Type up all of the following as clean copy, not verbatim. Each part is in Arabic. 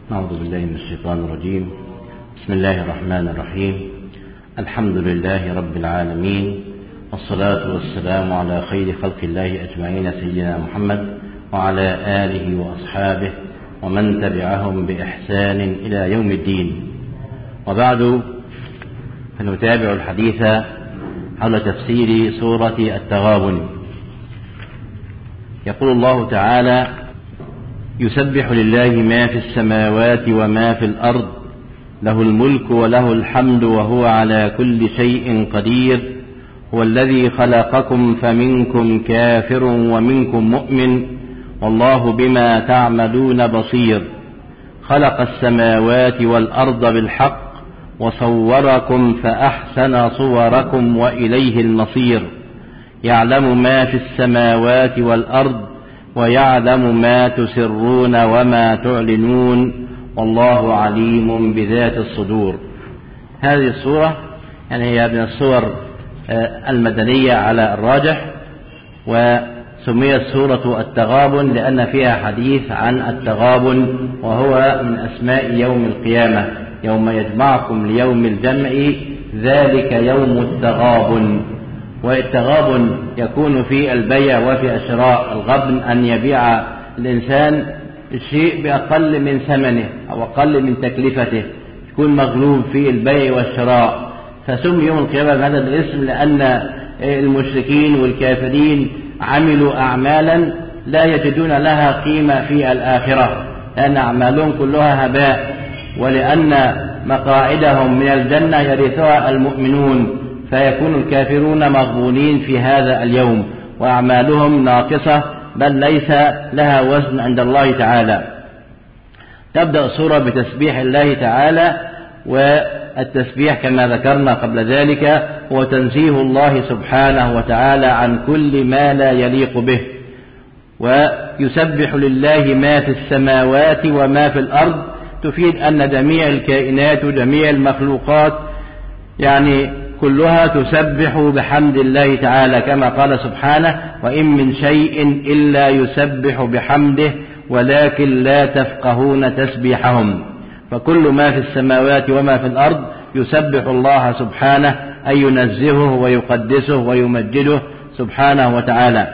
أعوذ بالله من الشيطان الرجيم. بسم الله الرحمن الرحيم. الحمد لله رب العالمين، والصلاة والسلام على خير خلق الله أجمعين سيدنا محمد وعلى آله وأصحابه ومن تبعهم بإحسان إلى يوم الدين. وبعد، فنتابع الحديث حول تفسير سورة التغابن. يقول الله تعالى: يسبح لله ما في السماوات وما في الأرض، له الملك وله الحمد وهو على كل شيء قدير، هو الذي خلقكم فمنكم كافر ومنكم مؤمن، والله بما تعملون بصير. خلق السماوات والأرض بالحق وصوركم فأحسن صوركم وإليه المصير. يعلم ما في السماوات والأرض ويعلم ما تسرون وما تعلنون، والله عليم بذات الصدور. هذه السورة هي من السور المدنية على الراجح، وسميت سورة التغابن لأن فيها حديث عن التغابن، وهو من أسماء يوم القيامة: يوم يجمعكم ليوم الجمع ذلك يوم التغابن. والتغابن يكون في البيع وفي الشراء. الغبن أن يبيع الإنسان الشيء بأقل من ثمنه أو أقل من تكلفته، يكون مغلوب في البيع والشراء. فسمي يوم القيامة بهذا الاسم لأن المشركين والكافرين عملوا أعمالا لا يجدون لها قيمة في الآخرة، لأن أعمالهم كلها هباء، ولأن مقاعدهم من الجنة يرثها المؤمنون، فيكون الكافرون مغبونين في هذا اليوم وأعمالهم ناقصة، بل ليس لها وزن عند الله تعالى. تبدأ السورة بتسبيح الله تعالى، والتسبيح كما ذكرنا قبل ذلك هو تنزيه الله سبحانه وتعالى عن كل ما لا يليق به. ويسبح لله ما في السماوات وما في الأرض تفيد أن جميع الكائنات وجميع المخلوقات كلها تسبح بحمد الله تعالى، كما قال سبحانه: وإن من شيء إلا يسبح بحمده ولكن لا تفقهون تسبيحهم. فكل ما في السماوات وما في الأرض يسبح الله سبحانه، أي ينزهه ويقدسه ويمجده سبحانه وتعالى.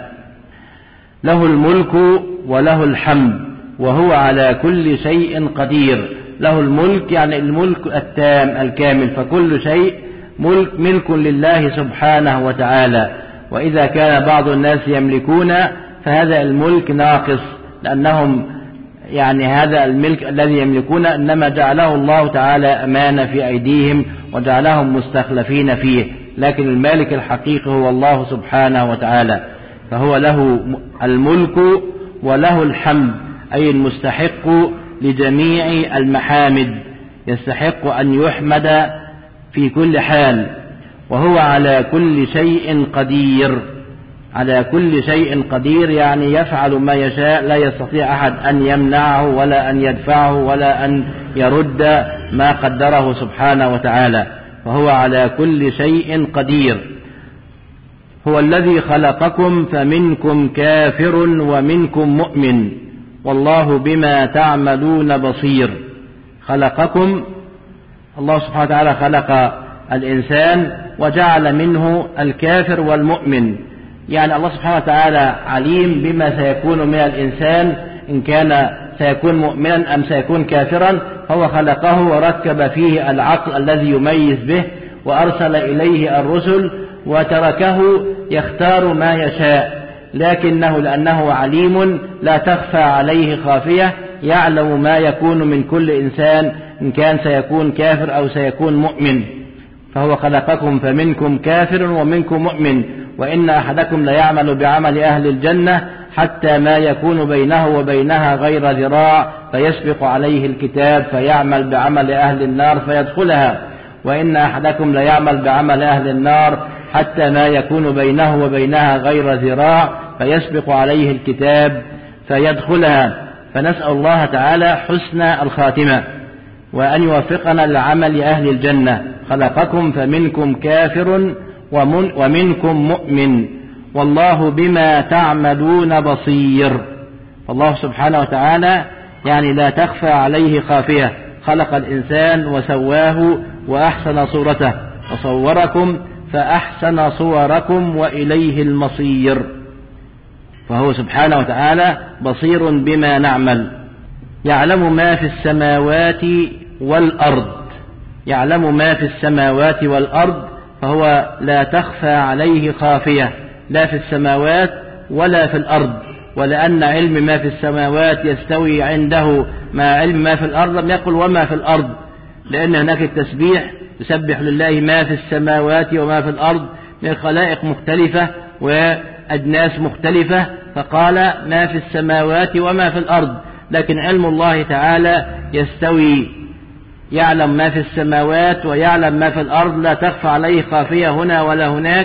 له الملك وله الحمد وهو على كل شيء قدير. له الملك الملك التام الكامل، فكل شيء ملك لله سبحانه وتعالى. وإذا كان بعض الناس يملكون فهذا الملك ناقص، لأنهم هذا الملك الذي يملكون إنما جعله الله تعالى أمانة في أيديهم وجعلهم مستخلفين فيه، لكن المالك الحقيقي هو الله سبحانه وتعالى. فهو له الملك وله الحمد، أي المستحق لجميع المحامد، يستحق أن يحمد في كل حال. وهو على كل شيء قدير. على كل شيء قدير يفعل ما يشاء، لا يستطيع أحد أن يمنعه ولا أن يدفعه ولا أن يرد ما قدره سبحانه وتعالى. فهو على كل شيء قدير. هو الذي خلقكم فمنكم كافر ومنكم مؤمن، والله بما تعملون بصير. خلقكم، الله سبحانه وتعالى خلق الإنسان وجعل منه الكافر والمؤمن. الله سبحانه وتعالى عليم بما سيكون من الإنسان، إن كان سيكون مؤمنا أم سيكون كافرا، فهو خلقه وركب فيه العقل الذي يميز به، وأرسل إليه الرسل وتركه يختار ما يشاء، لكنه لأنه عليم لا تخفى عليه خافية، يعلم ما يكون من كل إنسان، إن كان سيكون كافر أو سيكون مؤمن. فهو خلقكم فمنكم كافر ومنكم مؤمن، وإن أحدكم ليعمل بعمل أهل الجنة حتى ما يكون بينه وبينها غير ذراع فيسبق عليه الكتاب فيعمل بعمل أهل النار فيدخلها، وإن أحدكم ليعمل بعمل أهل النار حتى ما يكون بينه وبينها غير ذراع فيسبق عليه الكتاب فيدخلها. فنسأل الله تعالى حسن الخاتمة، وأن يوفقنا لعمل أهل الجنة. خلقكم فمنكم كافر ومنكم مؤمن، والله بما تعملون بصير. الله سبحانه وتعالى يعني لا تخفى عليه خافية. خلق الإنسان وسواه وأحسن صورته وصوركم فأحسن صوركم وإليه المصير. فهو سبحانه وتعالى بصير بما نعمل، يعلم ما في السماوات والأرض، يعلم ما في السماوات والأرض، فهو لا تخفى عليه خافية لا في السماوات ولا في الأرض. ولأن علم ما في السماوات يستوي عنده مع علم ما في الأرض لم يقل وما في الأرض، لأن هناك التسبيح يسبح لله ما في السماوات وما في الأرض من خلائق مختلفة وأجناس مختلفة، فقال ما في السماوات وما في الأرض. لكن علم الله تعالى يستوي، يعلم ما في السماوات ويعلم ما في الأرض، لا تخفى عليه خافية هنا ولا هناك،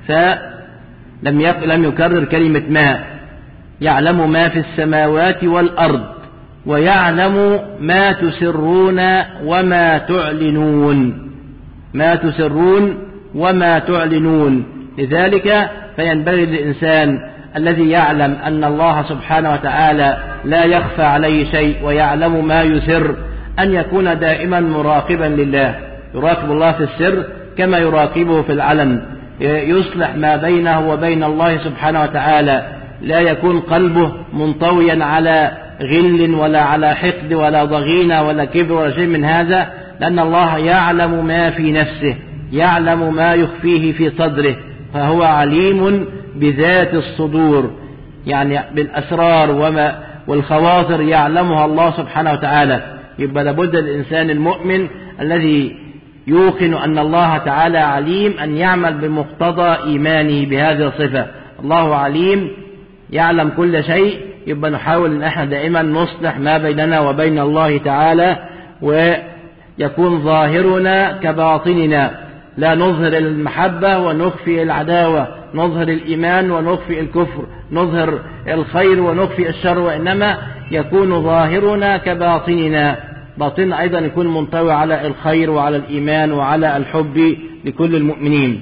فلم يكرر كلمة ما. يعلم ما في السماوات والأرض ويعلم ما تسرون وما تعلنون، ما تسرون وما تعلنون. لذلك فينبغي للإنسان الذي يعلم أن الله سبحانه وتعالى لا يخفى عليه شيء ويعلم ما يسر أن يكون دائما مراقبا لله، يراقب الله في السر كما يراقبه في العلن، يصلح ما بينه وبين الله سبحانه وتعالى، لا يكون قلبه منطويا على غل ولا على حقد ولا ضغينة ولا كبر ولا شيء من هذا، لأن الله يعلم ما في نفسه، يعلم ما يخفيه في صدره، فهو عليم بذات الصدور، يعني بالأسرار والخواطر يعلمها الله سبحانه وتعالى. يبقى لابد الإنسان المؤمن الذي يوقن أن الله تعالى عليم أن يعمل بمقتضى إيمانه بهذه الصفة. الله عليم يعلم كل شيء، يبقى نحاول أن احنا دائما نصلح ما بيننا وبين الله تعالى، ويكون ظاهرنا كباطننا، لا نظهر المحبة ونخفي العداوة، نظهر الإيمان ونخفي الكفر، نظهر الخير ونخفي الشر، وإنما يكون ظاهرنا كباطننا، باطننا أيضا يكون منطوي على الخير وعلى الإيمان وعلى الحب لكل المؤمنين.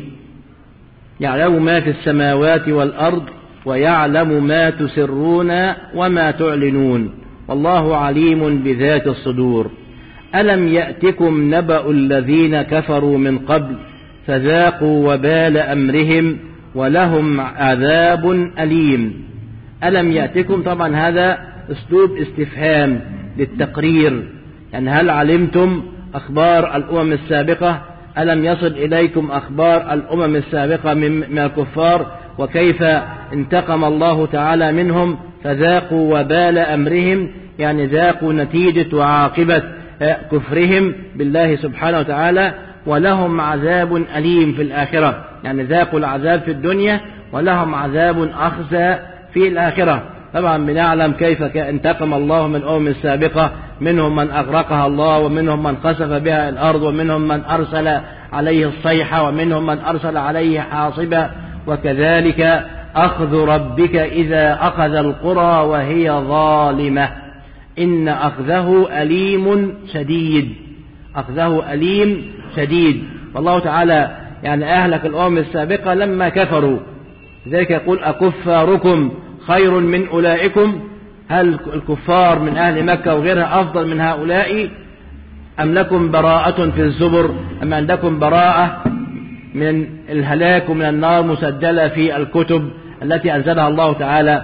يعلم ما في السماوات والأرض ويعلم ما تسرون وما تعلنون والله عليم بذات الصدور. ألم يأتكم نبأ الذين كفروا من قبل فذاقوا وبال أمرهم ولهم عذاب أليم. ألم يأتكم، طبعا هذا أسلوب استفهام للتقرير، يعني هل علمتم أخبار الأمم السابقة؟ ألم يصل إليكم أخبار الأمم السابقة من الكفار وكيف انتقم الله تعالى منهم؟ فذاقوا وبال أمرهم، يعني ذاقوا نتيجة وعاقبة كفرهم بالله سبحانه وتعالى، ولهم عذاب أليم في الآخرة، يعني ذاقوا العذاب في الدنيا ولهم عذاب أخزى في الآخرة. طبعا بنعلم كيف انتقم الله من الأمم السابقة، منهم من أغرقها الله، ومنهم من خسف بها الأرض، ومنهم من أرسل عليه الصيحة، ومنهم من أرسل عليه حاصبا. وكذلك أخذ ربك إذا أخذ القرى وهي ظالمة إن أخذه أليم شديد، أخذه أليم شديد. والله تعالى يعني أهلك الأمم السابقة لما كفروا، لذلك يقول أكفاركم خير من أولئكم؟ هل الكفار من أهل مكة وغيرها أفضل من هؤلاء؟ أم لكم براءة في الزبر؟ أم عندكم براءة من الهلاك ومن النار مسجلة في الكتب التي أنزلها الله تعالى؟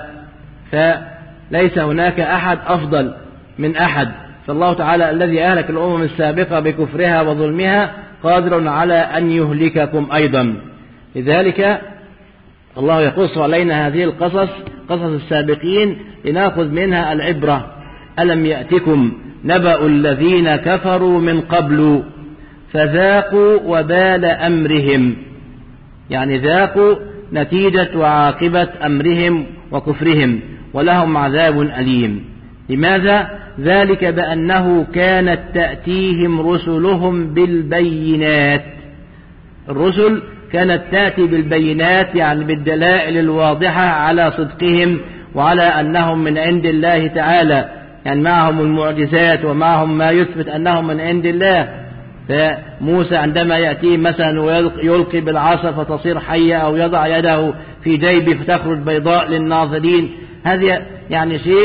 فليس هناك أحد أفضل من أحد، فالله تعالى الذي أهلك الأمم السابقة بكفرها وظلمها قادر على أن يهلككم أيضا. لذلك الله يقص علينا هذه القصص، قصص السابقين، لنأخذ منها العبرة. ألم يأتكم نبأ الذين كفروا من قبل فذاقوا وبال أمرهم، يعني ذاقوا نتيجة وعاقبة أمرهم وكفرهم ولهم عذاب أليم. لماذا؟ ذلك بأنه كانت تأتيهم رسلهم بالبينات، الرسل كانت تأتي بالبينات، يعني بالدلائل الواضحة على صدقهم وعلى أنهم من عند الله تعالى، يعني معهم المعجزات ومعهم ما يثبت أنهم من عند الله. فموسى عندما يأتي مثلا ويلقي بالعصا فتصير حية، أو يضع يده في جيبه فتخرج بيضاء للناظرين، هذا يعني شيء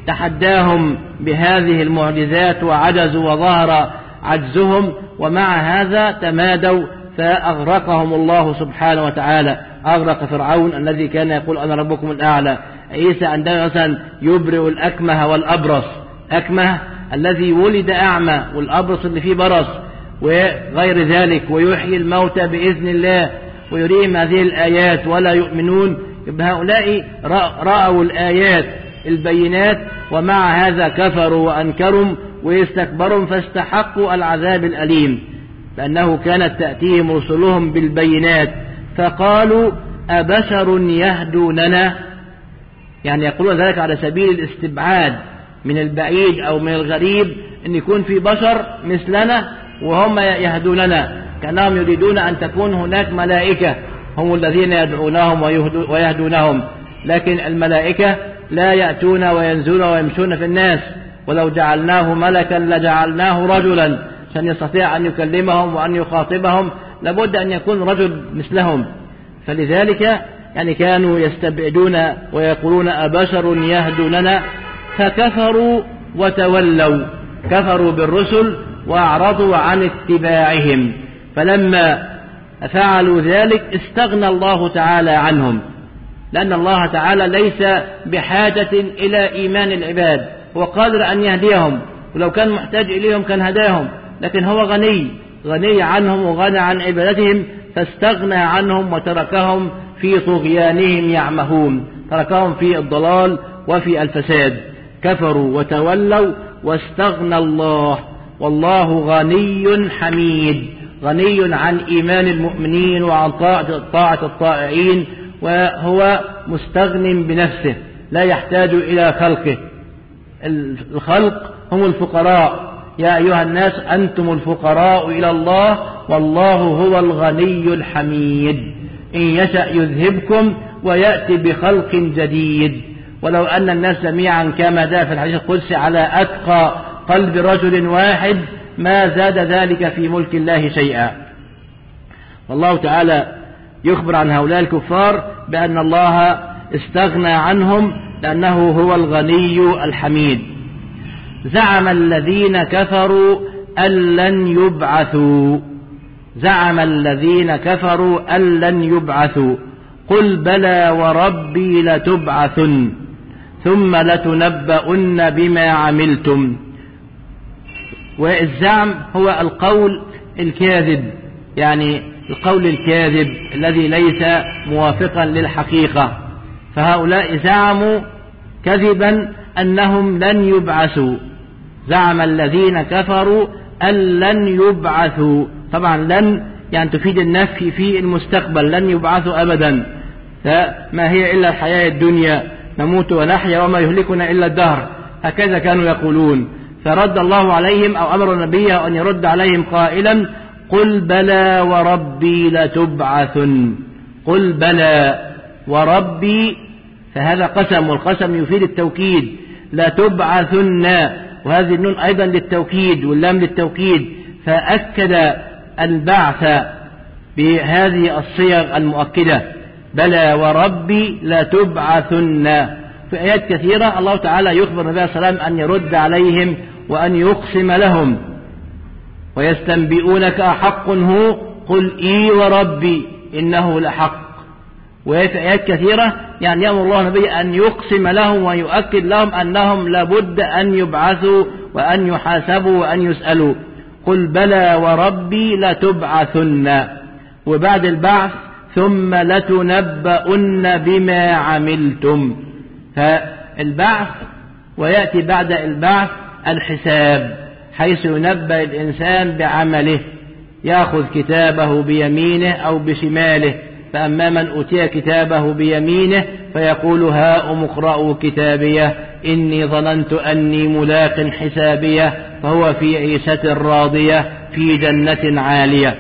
تحداهم بهذه المعجزات وعجزوا وظهر عجزهم، ومع هذا تمادوا فأغرقهم الله سبحانه وتعالى. أغرق فرعون الذي كان يقول أنا ربكم الأعلى. عيسى عندما مثلا يبرئ الأكمه والأبرص، أكمه الذي ولد أعمى والأبرص اللي فيه برص وغير ذلك، ويحيي الموتى بإذن الله ويريهم هذه الآيات ولا يؤمنون. هؤلاء رأوا الآيات البينات ومع هذا كفروا وأنكروا ويستكبروا فاستحقوا العذاب الأليم، لأنه كانت تأتيهم رسلهم بالبينات فقالوا أبشر يهدوننا، يعني يقولون ذلك على سبيل الاستبعاد من البعيد أو من الغريب أن يكون في بشر مثلنا وهم يهدوننا، كأنهم يريدون أن تكون هناك ملائكة هم الذين يدعونهم ويهدونهم، لكن الملائكة لا يأتون وينزلون ويمشون في الناس، ولو جعلناه ملكا لجعلناه رجلا عشان يستطيع أن يكلمهم وأن يخاطبهم لابد أن يكون رجل مثلهم. فلذلك يعني كانوا يستبعدون ويقولون أبشر يهدوننا، فكفروا وتولوا، كفروا بالرسل وأعرضوا عن اتباعهم. فلما فعلوا ذلك استغنى الله تعالى عنهم، لأن الله تعالى ليس بحاجة إلى إيمان العباد، هو قادر أن يهديهم، ولو كان محتاج إليهم كان هداهم، لكن هو غني عنهم وغنى عن عبادتهم، فاستغنى عنهم وتركهم في طغيانهم يعمهون، تركهم في الضلال وفي الفساد. كفروا وتولوا واستغنى الله، والله غني حميد، غني عن إيمان المؤمنين وعن طاعة الطائعين، وهو مستغن بنفسه لا يحتاج إلى خلقه. الخلق هم الفقراء، يا أيها الناس أنتم الفقراء إلى الله والله هو الغني الحميد، إن يشأ يذهبكم ويأتي بخلق جديد. ولو أن الناس جميعا كما جاء في الحديث القدسي على أتقى قلب رجل واحد ما زاد ذلك في ملك الله شيئا. والله تعالى يخبر عن هؤلاء الكفار بأن الله استغنى عنهم لأنه هو الغني الحميد. زعم الذين كفروا أن لن يبعثوا، زعم الذين كفروا أن لن يبعثوا، قل بلى وربي لتبعثن ثم لتنبؤن بما عملتم. والزعم هو القول الكاذب، يعني القول الكاذب الذي ليس موافقا للحقيقة. فهؤلاء زعموا كذبا أنهم لن يبعثوا، زعم الذين كفروا أن لن يبعثوا، طبعا لن يعني تفيد النفي في المستقبل، لن يبعثوا أبدا، فما هي إلا الحياة الدنيا نموت ونحيا وما يهلكنا إلا الدهر، هكذا كانوا يقولون. فرد الله عليهم أو أمر نبيه أن يرد عليهم قائلا قل بلى وربي لتبعثن، قل بلى وربي، فهذا قسم، والقسم يفيد التوكيد، لتبعثن، وهذه النون أيضا للتوكيد واللام للتوكيد، فأكد البعث بهذه الصيغ المؤكدة، بلى وربي لتبعثن. في آيات كثيرة الله تعالى يخبر النبي صلى الله عليه وسلم أن يرد عليهم وأن يقسم لهم، ويستنبئونك أحق هو قل إي وربي إنه لحق. وفي آيات كثيرة يعني يأمر الله النبي أن يقسم لهم ويؤكد لهم أنهم لابد أن يبعثوا وأن يحاسبوا وأن يسألوا، قل بلى وربي لتبعثن، وبعد البعث ثم لتنبؤن بما عملتم، فالبعث ويأتي بعد البعث الحساب، حيث ينبأ الإنسان بعمله، يأخذ كتابه بيمينه أو بشماله، فأما من أوتي كتابه بيمينه فيقول هاؤم اقرءوا كتابيه إني ظننت أني ملاق حسابيه فهو في عيشة راضية في جنة عالية.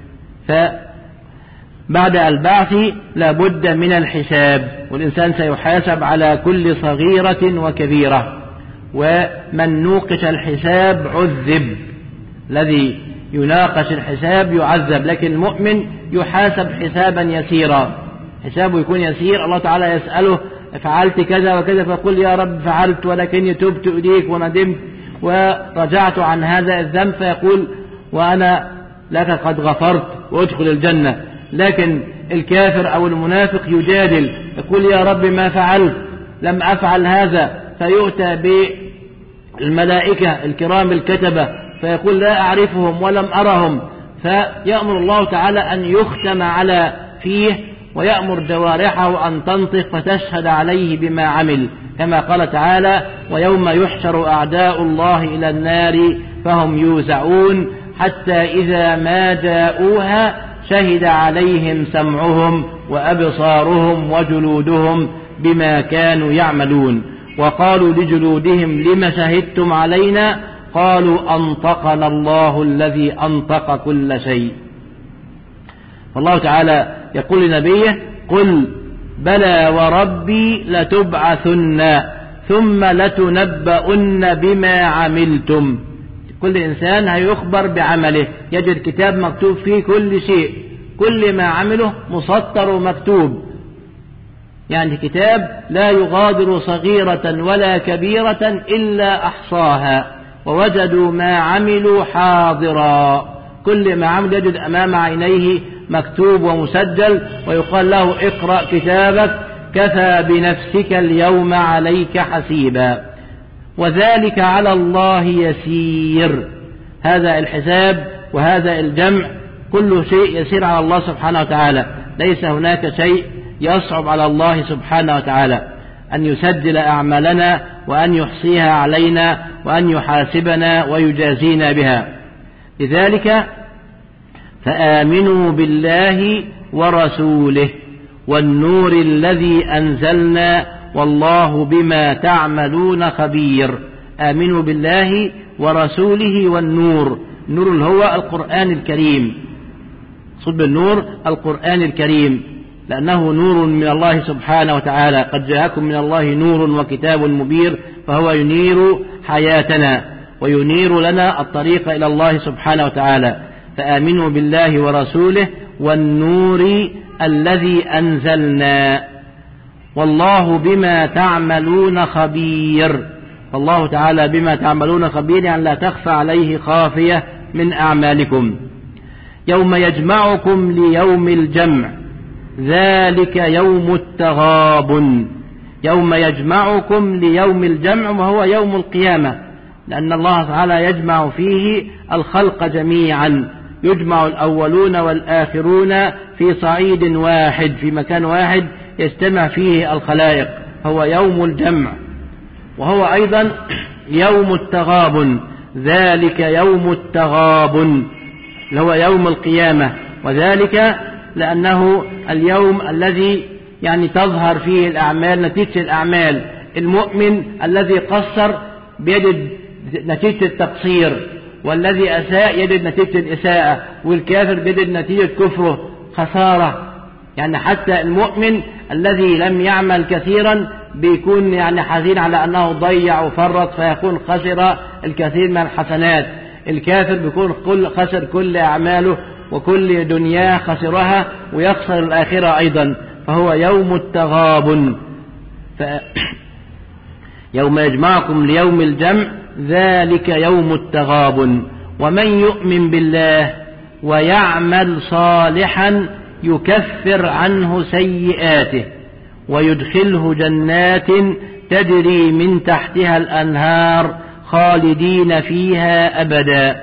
فبعد البعث لابد من الحساب، والإنسان سيحاسب على كل صغيرة وكبيرة، ومن نوقش الحساب عذب، الذي يناقش الحساب يعذب، لكن المؤمن يحاسب حسابا يسيرا، حسابه يكون يسير، الله تعالى يسأله فعلت كذا وكذا، فقل يا رب فعلت ولكني تبت إليك وندمت ورجعت عن هذا الذنب، فيقول وأنا لك قد غفرت وادخل الجنة. لكن الكافر أو المنافق يجادل، يقول يا رب ما فعلت، لم أفعل هذا، فيؤتى بالملائكة الكرام الكتبة فيقول لا أعرفهم ولم أرهم، فيأمر الله تعالى أن يختم على فيه ويأمر جوارحه أن تنطق فتشهد عليه بما عمل، كما قال تعالى ويوم يحشر أعداء الله إلى النار فهم يوزعون حتى إذا ما جاءوها شهد عليهم سمعهم وأبصارهم وجلودهم بما كانوا يعملون. وقالوا لجلودهم لم شهدتم علينا؟ قالوا أنطقنا الله الذي أنطق كل شيء. فالله تعالى يقول لنبيه قل بلى وربي لتبعثن ثم لتنبؤن بما عملتم. كل إنسان هيخبر بعمله، يجد كتاب مكتوب فيه كل شيء، كل ما عمله مسطر ومكتوب، يعني كتاب لا يغادر صغيرة ولا كبيرة إلا أحصاها ووجدوا ما عملوا حاضرا. كل ما عمل يجد أمام عينيه مكتوب ومسجل، ويقال له اقرأ كتابك كفى بنفسك اليوم عليك حسيبا وذلك على الله يسير. هذا الحساب وهذا الجمع كل شيء يسير على الله سبحانه وتعالى، ليس هناك شيء يصعب على الله سبحانه وتعالى أن يسجل أعمالنا وأن يحصيها علينا وأن يحاسبنا ويجازينا بها. لذلك فآمنوا بالله ورسوله والنور الذي أنزلنا والله بما تعملون خبير. آمنوا بالله ورسوله والنور، النور هو القرآن الكريم، صب النور القرآن الكريم، لأنه نور من الله سبحانه وتعالى، قد جاءكم من الله نور وكتاب مبين، فهو ينير حياتنا وينير لنا الطريق إلى الله سبحانه وتعالى. فآمنوا بالله ورسوله والنور الذي أنزلنا والله بما تعملون خبير. فالله تعالى بما تعملون خبير، يعني لا تخفى عليه خافية من أعمالكم. يوم يجمعكم ليوم الجمع ذلك يوم التغابن. يوم يجمعكم ليوم الجمع وهو يوم القيامة، لأن الله تعالى يجمع فيه الخلق جميعا، يجمع الأولون والآخرون في صعيد واحد، في مكان واحد يجتمع فيه الخلائق، هو يوم الجمع. وهو أيضا يوم التغابن، ذلك يوم التغابن اللي هو يوم القيامة، وذلك لأنه اليوم الذي يعني تظهر فيه الأعمال، نتيجة الأعمال. المؤمن الذي قصر بيجد نتيجة التقصير، والذي أساء يجد نتيجة الإساءة، والكافر بيجد نتيجة كفره خسارة. يعني حتى المؤمن الذي لم يعمل كثيرا بيكون يعني حزين على أنه ضيع وفرط، فيكون خسر الكثير من الحسنات. الكافر بيكون خسر كل أعماله وكل دنياه خسرها ويخسر الآخرة أيضا، فهو يوم التغابن. يوم يجمعكم ليوم الجمع ذلك يوم التغابن. ومن يؤمن بالله ويعمل صالحا يكفر عنه سيئاته ويدخله جنات تجري من تحتها الأنهار خالدين فيها أبدا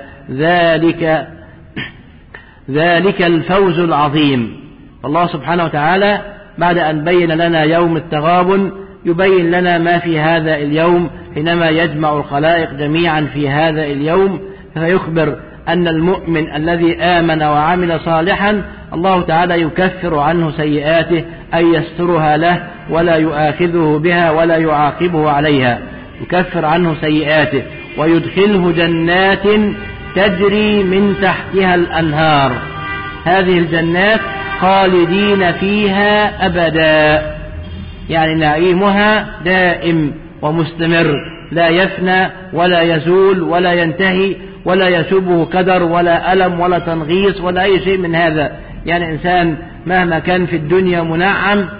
ذلك الفوز العظيم. الله سبحانه وتعالى بعد أن بين لنا يوم التغابن يبين لنا ما في هذا اليوم حينما يجمع الخلائق جميعا في هذا اليوم، فيخبر أن المؤمن الذي آمن وعمل صالحا الله تعالى يكفر عنه سيئاته، أي يسترها له ولا يؤاخذه بها ولا يعاقبه عليها، يكفر عنه سيئاته ويدخله جنات تجري من تحتها الأنهار. هذه الجنات خالدين فيها أبدا، يعني نعيمها دائم ومستمر لا يفنى ولا يزول ولا ينتهي ولا يشوبه كدر ولا ألم ولا تنغيص ولا أي شيء من هذا. يعني إنسان مهما كان في الدنيا منعم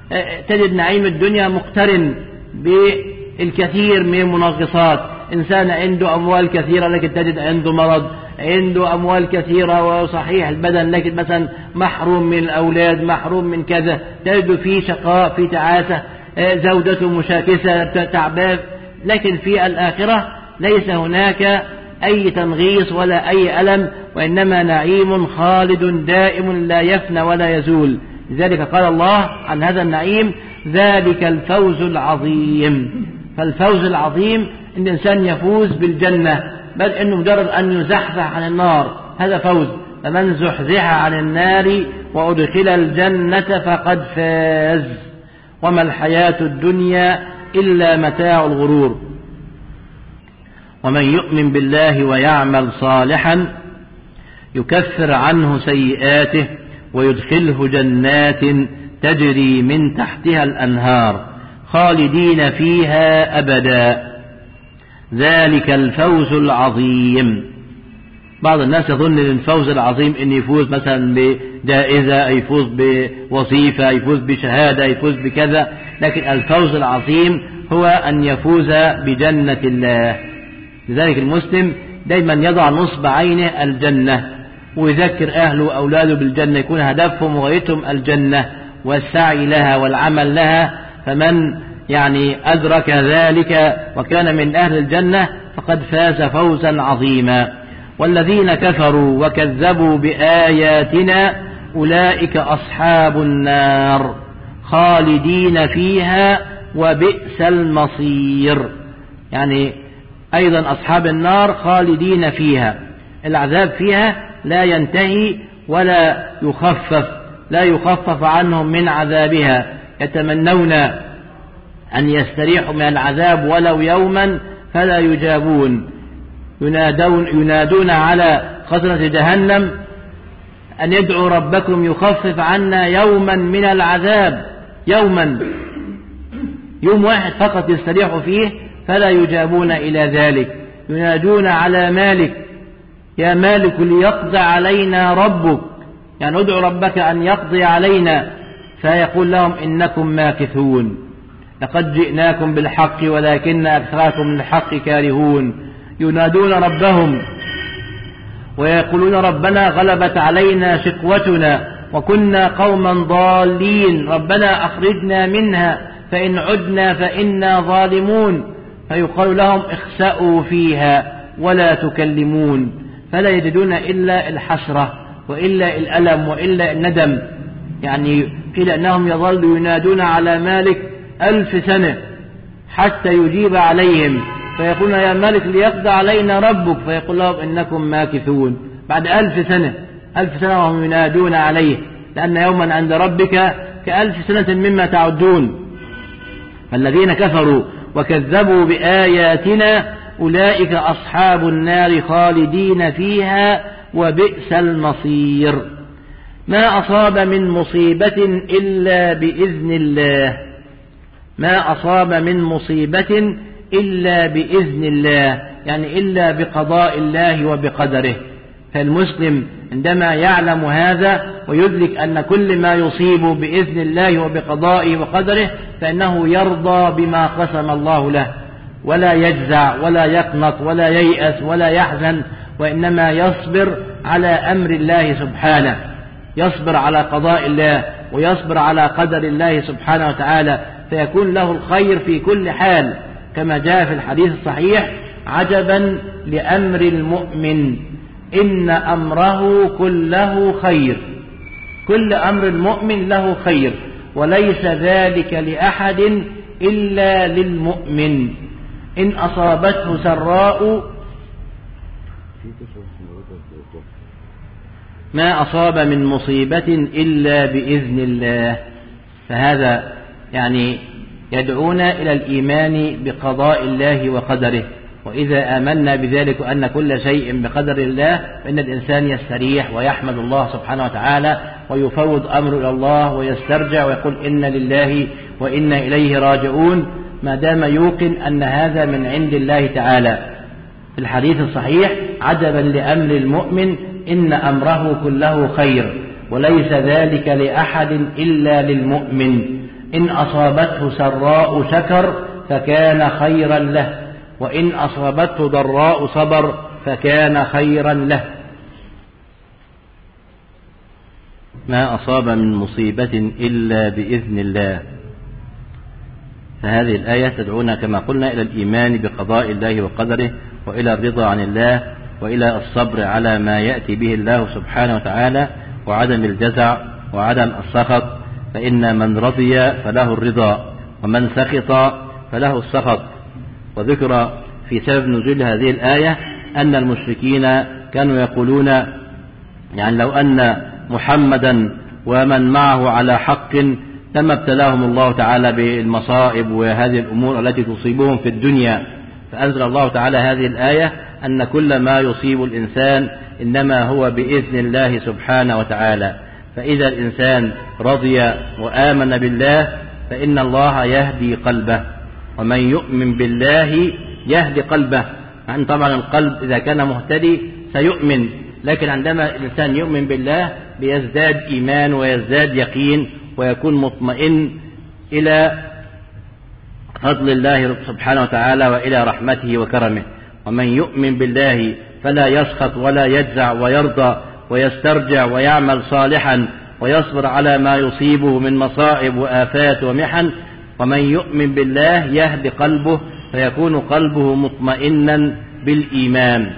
تجد نعيم الدنيا مقترن بالكثير من المنغصات. إنسان عنده أموال كثيرة لكن تجد عنده مرض، عنده أموال كثيرة وصحيح البدن لكن مثلا محروم من الأولاد، محروم من كذا، تجد فيه شقاء، في تعاسة، زوجته مشاكسة، تعبان. لكن في الآخرة ليس هناك أي تنغيص ولا أي ألم، وإنما نعيم خالد دائم لا يفنى ولا يزول. لذلك قال الله عن هذا النعيم: ذلك الفوز العظيم. فالفوز العظيم إن الإنسان يفوز بالجنة، بل إنه مجرد أن يزحزح عن النار هذا فوز. فمن زحزح عن النار وأدخل الجنة فقد فاز، وما الحياة الدنيا إلا متاع الغرور. ومن يؤمن بالله ويعمل صالحا يكفر عنه سيئاته ويدخله جنات تجري من تحتها الأنهار خالدين فيها أبدا، ذلك الفوز العظيم. بعض الناس يظن أن الفوز العظيم أن يفوز مثلا بجائزة، يفوز بوظيفة، يفوز بشهادة، يفوز بكذا، لكن الفوز العظيم هو أن يفوز بجنة الله. لذلك المسلم دايما يضع نصب عينه الجنة، ويذكر أهله وأولاده بالجنة، يكون هدفهم وغايتهم الجنة والسعي لها والعمل لها. فمن أدرك ذلك وكان من أهل الجنة فقد فاز فوزا عظيما. والذين كفروا وكذبوا بآياتنا أولئك أصحاب النار خالدين فيها وبئس المصير. أيضا أصحاب النار خالدين فيها، العذاب فيها لا ينتهي ولا يخفف عنهم من عذابها، يتمنون أن يستريحوا من العذاب ولو يوما فلا يجابون. ينادون على خزنة جهنم أن يدعوا ربكم يخفف عنا يوما من العذاب، يوم واحد فقط يستريحوا فيه، فلا يجابون إلى ذلك. ينادون على مالك: يا مالك ليقضي علينا ربك، ادعوا ربك أن يقضي علينا، فيقول لهم: إنكم ماكثون، لقد جئناكم بالحق ولكن أكثركم للحق كارهون. ينادون ربهم ويقولون: ربنا غلبت علينا شقوتنا وكنا قوما ضالين، ربنا أخرجنا منها فإن عدنا فإنا ظالمون. فيقال لهم: اخسأوا فيها ولا تكلمون. فلا يجدون إلا الحسرة وإلا الألم وإلا الندم. قيل أنهم يظلوا ينادون على مالك 1000 سنة حتى يجيب عليهم، فيقولون: يا مالك ليقضى علينا ربك، فيقول لهم: إنكم ماكثون. بعد 1000 سنة وهم ينادون عليه، لأن يوما عند ربك ك1000 سنة مما تعدون. فالذين كفروا وكذبوا بآياتنا أولئك أصحاب النار خالدين فيها وبئس المصير. ما أصاب من مصيبة إلا بإذن الله، ما أصاب من مصيبة إلا بإذن الله، إلا بقضاء الله وبقدره. فالمسلم عندما يعلم هذا ويدرك أن كل ما يصيب بإذن الله وبقضائه وقدره فإنه يرضى بما قسم الله له، ولا يجزع ولا يقنط ولا ييأس ولا يحزن، وإنما يصبر على أمر الله سبحانه، يصبر على قضاء الله ويصبر على قدر الله سبحانه وتعالى، فيكون له الخير في كل حال، كما جاء في الحديث الصحيح: عجبا لأمر المؤمن إن أمره كله خير. كل أمر المؤمن له خير، وليس ذلك لأحد إلا للمؤمن. إن أصابته سراء ما أصاب من مصيبة إلا بإذن الله. فهذا يدعونا إلى الإيمان بقضاء الله وقدره، وإذا آمنا بذلك أن كل شيء بقدر الله فإن الإنسان يستريح ويحمد الله سبحانه وتعالى ويفوض أمره إلى الله ويسترجع ويقول: إن لله وإنا إليه راجعون، ما دام يوقن أن هذا من عند الله تعالى. في الحديث الصحيح: عجبا لأمر المؤمن إن أمره كله خير وليس ذلك لأحد إلا للمؤمن. إن أصابته سراء شكر فكان خيرا له، وإن أصابته ضراء صبر فكان خيرا له. ما أصاب من مصيبة إلا بإذن الله. فهذه الآية تدعونا كما قلنا إلى الإيمان بقضاء الله وقدره، وإلى الرضا عن الله، وإلى الصبر على ما يأتي به الله سبحانه وتعالى، وعدم الجزع وعدم السخط، فإن من رضي فله الرضا، ومن سخط فله السخط. وذكر في سبب نزول هذه الآية أن المشركين كانوا يقولون يعني لو أن محمدا ومن معه على حق لما ابتلاهم الله تعالى بالمصائب وهذه الأمور التي تصيبهم في الدنيا. فأنزل الله تعالى هذه الآية أن كل ما يصيب الإنسان إنما هو بإذن الله سبحانه وتعالى. فإذا الإنسان رضي وآمن بالله فإن الله يهدي قلبه، ومن يؤمن بالله يهدي قلبه. يعني طبعا القلب إذا كان مهتدي سيؤمن، لكن عندما الإنسان يؤمن بالله بيزداد إيمان ويزداد يقين ويكون مطمئن إلى فضل الله سبحانه وتعالى وإلى رحمته وكرمه. ومن يؤمن بالله فلا يسخط ولا يجزع ويرضى ويسترجع ويعمل صالحا ويصبر على ما يصيبه من مصائب وآفات ومحن. ومن يؤمن بالله يهدي قلبه فيكون قلبه مطمئنا بالإيمان.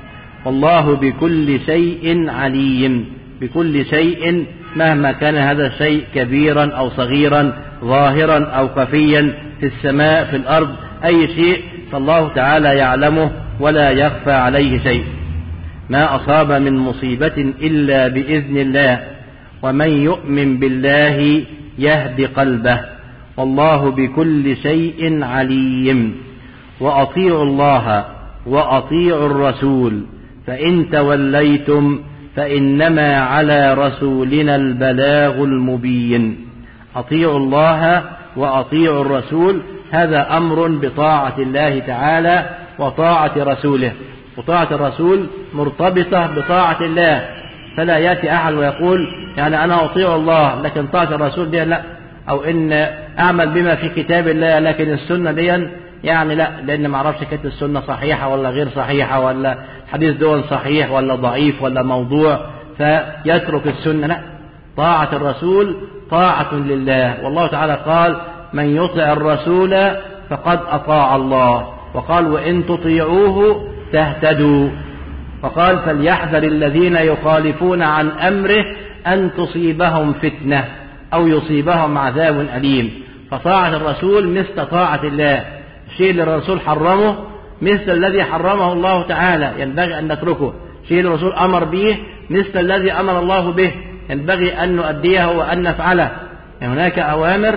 والله بكل شيء عليم، بكل شيء مهما كان هذا الشيء كبيرا أو صغيرا، ظاهرا أو خفيا، في السماء في الأرض، أي شيء فالله تعالى يعلمه ولا يخفى عليه شيء. ما أصاب من مصيبة إلا بإذن الله، ومن يؤمن بالله يهدي قلبه، والله بكل شيء عليم. وأطيعوا الله وأطيعوا الرسول، فإن توليتم فإنما على رسولنا البلاغ المبين. أطيعوا الله وأطيعوا الرسول، هذا أمر بطاعة الله تعالى وطاعة رسوله. وطاعة الرسول مرتبطة بطاعة الله، فلا يأتي أحد ويقول يعني أنا أطيع الله لكن طاعة الرسول دي لا، أو إن أعمل بما في كتاب الله لكن السنة دي يعني لا، لأن ما أعرفش كانت السنة صحيحة ولا غير صحيحة، ولا حديث دون صحيح ولا ضعيف ولا موضوع فيترك السنة. لا، طاعة الرسول طاعة لله. والله تعالى قال من يطع الرسول فقد أطاع الله، وقال وإن تطيعوه تهتدوا، وقال فليحذر الذين يخالفون عن أمره أن تصيبهم فتنة أو يصيبهم عذاب أليم. فطاعة الرسول مثل طاعة الله، الشيء اللي الرسول حرمه مثل الذي حرمه الله تعالى ينبغي أن نتركه، شيء الرسول أمر به مثل الذي أمر الله به ينبغي أن نؤديه وأن نفعله. يعني هناك أوامر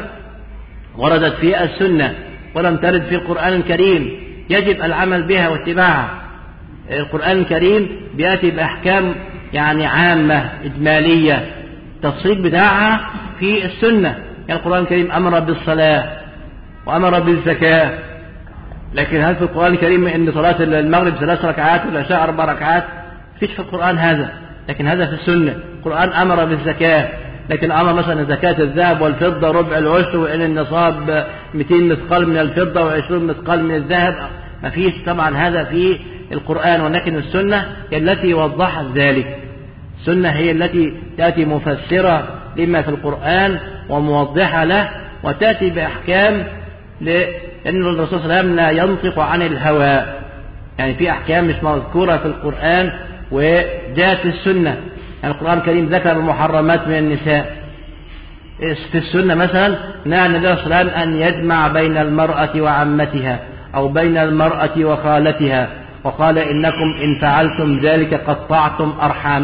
وردت في السنة ولم ترد في القرآن الكريم يجب العمل بها واتباعها. القرآن الكريم بيأتي بأحكام يعني عامة إجمالية، التفصيل بتاعها في السنة. يعني القرآن الكريم أمر بالصلاة وأمر بالزكاة، لكن هل في القرآن الكريم أن صلاة المغرب 3 ركعات والعشاء 4 ركعات؟ فيش في القرآن هذا، لكن هذا في السنة. القرآن أمر بالزكاة، لكن أمر مثلا زكاة الذهب والفضة ربع العشر، وإن النصاب 200 مثقال من الفضة و20 مثقال من الذهب. ما فيش طبعا هذا في القرآن، ولكن السنة هي التي وضحت ذلك. السنة هي التي تأتي مفسرة لما في القرآن وموضحة له، وتأتي بأحكام، لأن الرسول صلى الله عليه وسلم لا ينطق عن الهوى. يعني في أحكام مش مذكورة في القرآن وجاءت في السنة. يعني القرآن الكريم ذكر المحرمات من النساء، في السنة مثلا نهى النبي صلى الله عليه وسلم أن يجمع بين المرأة وعمتها أو بين المرأة وخالتها، وقال إنكم إن فعلتم ذلك قطعتم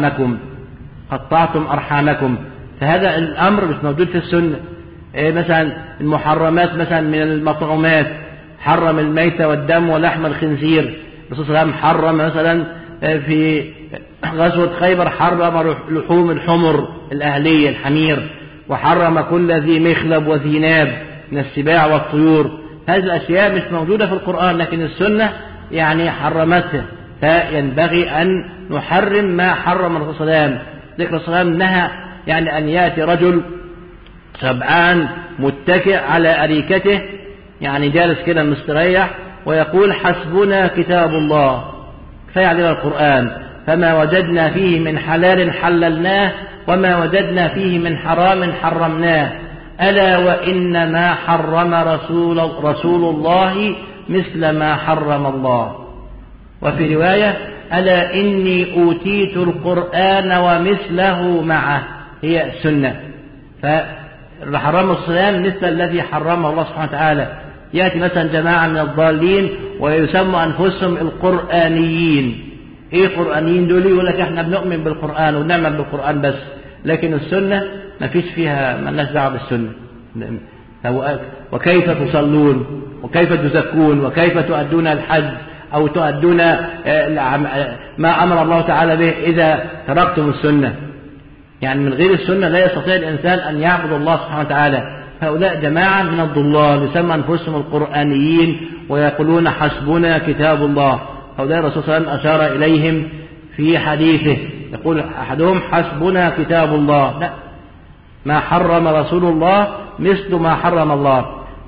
أرحامكم. فهذا الأمر مش موجود في السنة. مثلا المحرمات مثلا من المطعومات، حرم الميت والدم ولحم الخنزير. الرسول صلى الله عليه وسلم حرم مثلا في غزوة خيبر حرم لحوم الحمر الأهلية الحمير، وحرم كل ذي مخلب وذي ناب من السباع والطيور. هذه الأشياء مش موجودة في القرآن، لكن السنة يعني حرمتها، فينبغي أن نحرم ما حرم الرسول صلى الله عليه وسلم. ذكر الرسول صلى الله عليه وسلم نهى يعني أن يأتي رجل شبعان متكئ على أريكته، يعني جالس كده مستريح، ويقول حسبنا كتاب الله، كفاية علينا القرآن، فما وجدنا فيه من حلال حللناه وما وجدنا فيه من حرام حرمناه، ألا وإن ما حرم رسول الله مثل ما حرم الله. وفي رواية ألا إني أوتيت القرآن ومثله معه، هي السنة. فحرم الصيام مثل الذي حرمه الله سبحانه وتعالى. يأتي مثلا جماعة من الضالين ويسموا أنفسهم القرآنيين. إيه قرآنيين دول؟ يقول لك إحنا بنؤمن بالقرآن ونعمل بالقرآن بس، لكن السنة ما فيش فيها، ما لناش دعوة بالسنة. وكيف تصلون وكيف تزكون وكيف تؤدون الحج أو تؤدون ما أمر الله تعالى به إذا تركتم السنة؟ يعني من غير السنة لا يستطيع الإنسان أن يعبد الله سبحانه وتعالى. هؤلاء جماعة من الضلال يسمى أنفسهم القرآنيين ويقولون حسبنا كتاب الله. هؤلاء الرسول صلى الله عليه وسلم أشار إليهم في حديثه، يقول أحدهم حسبنا كتاب الله، لا، ما حرم رسول الله مثل ما حرم الله.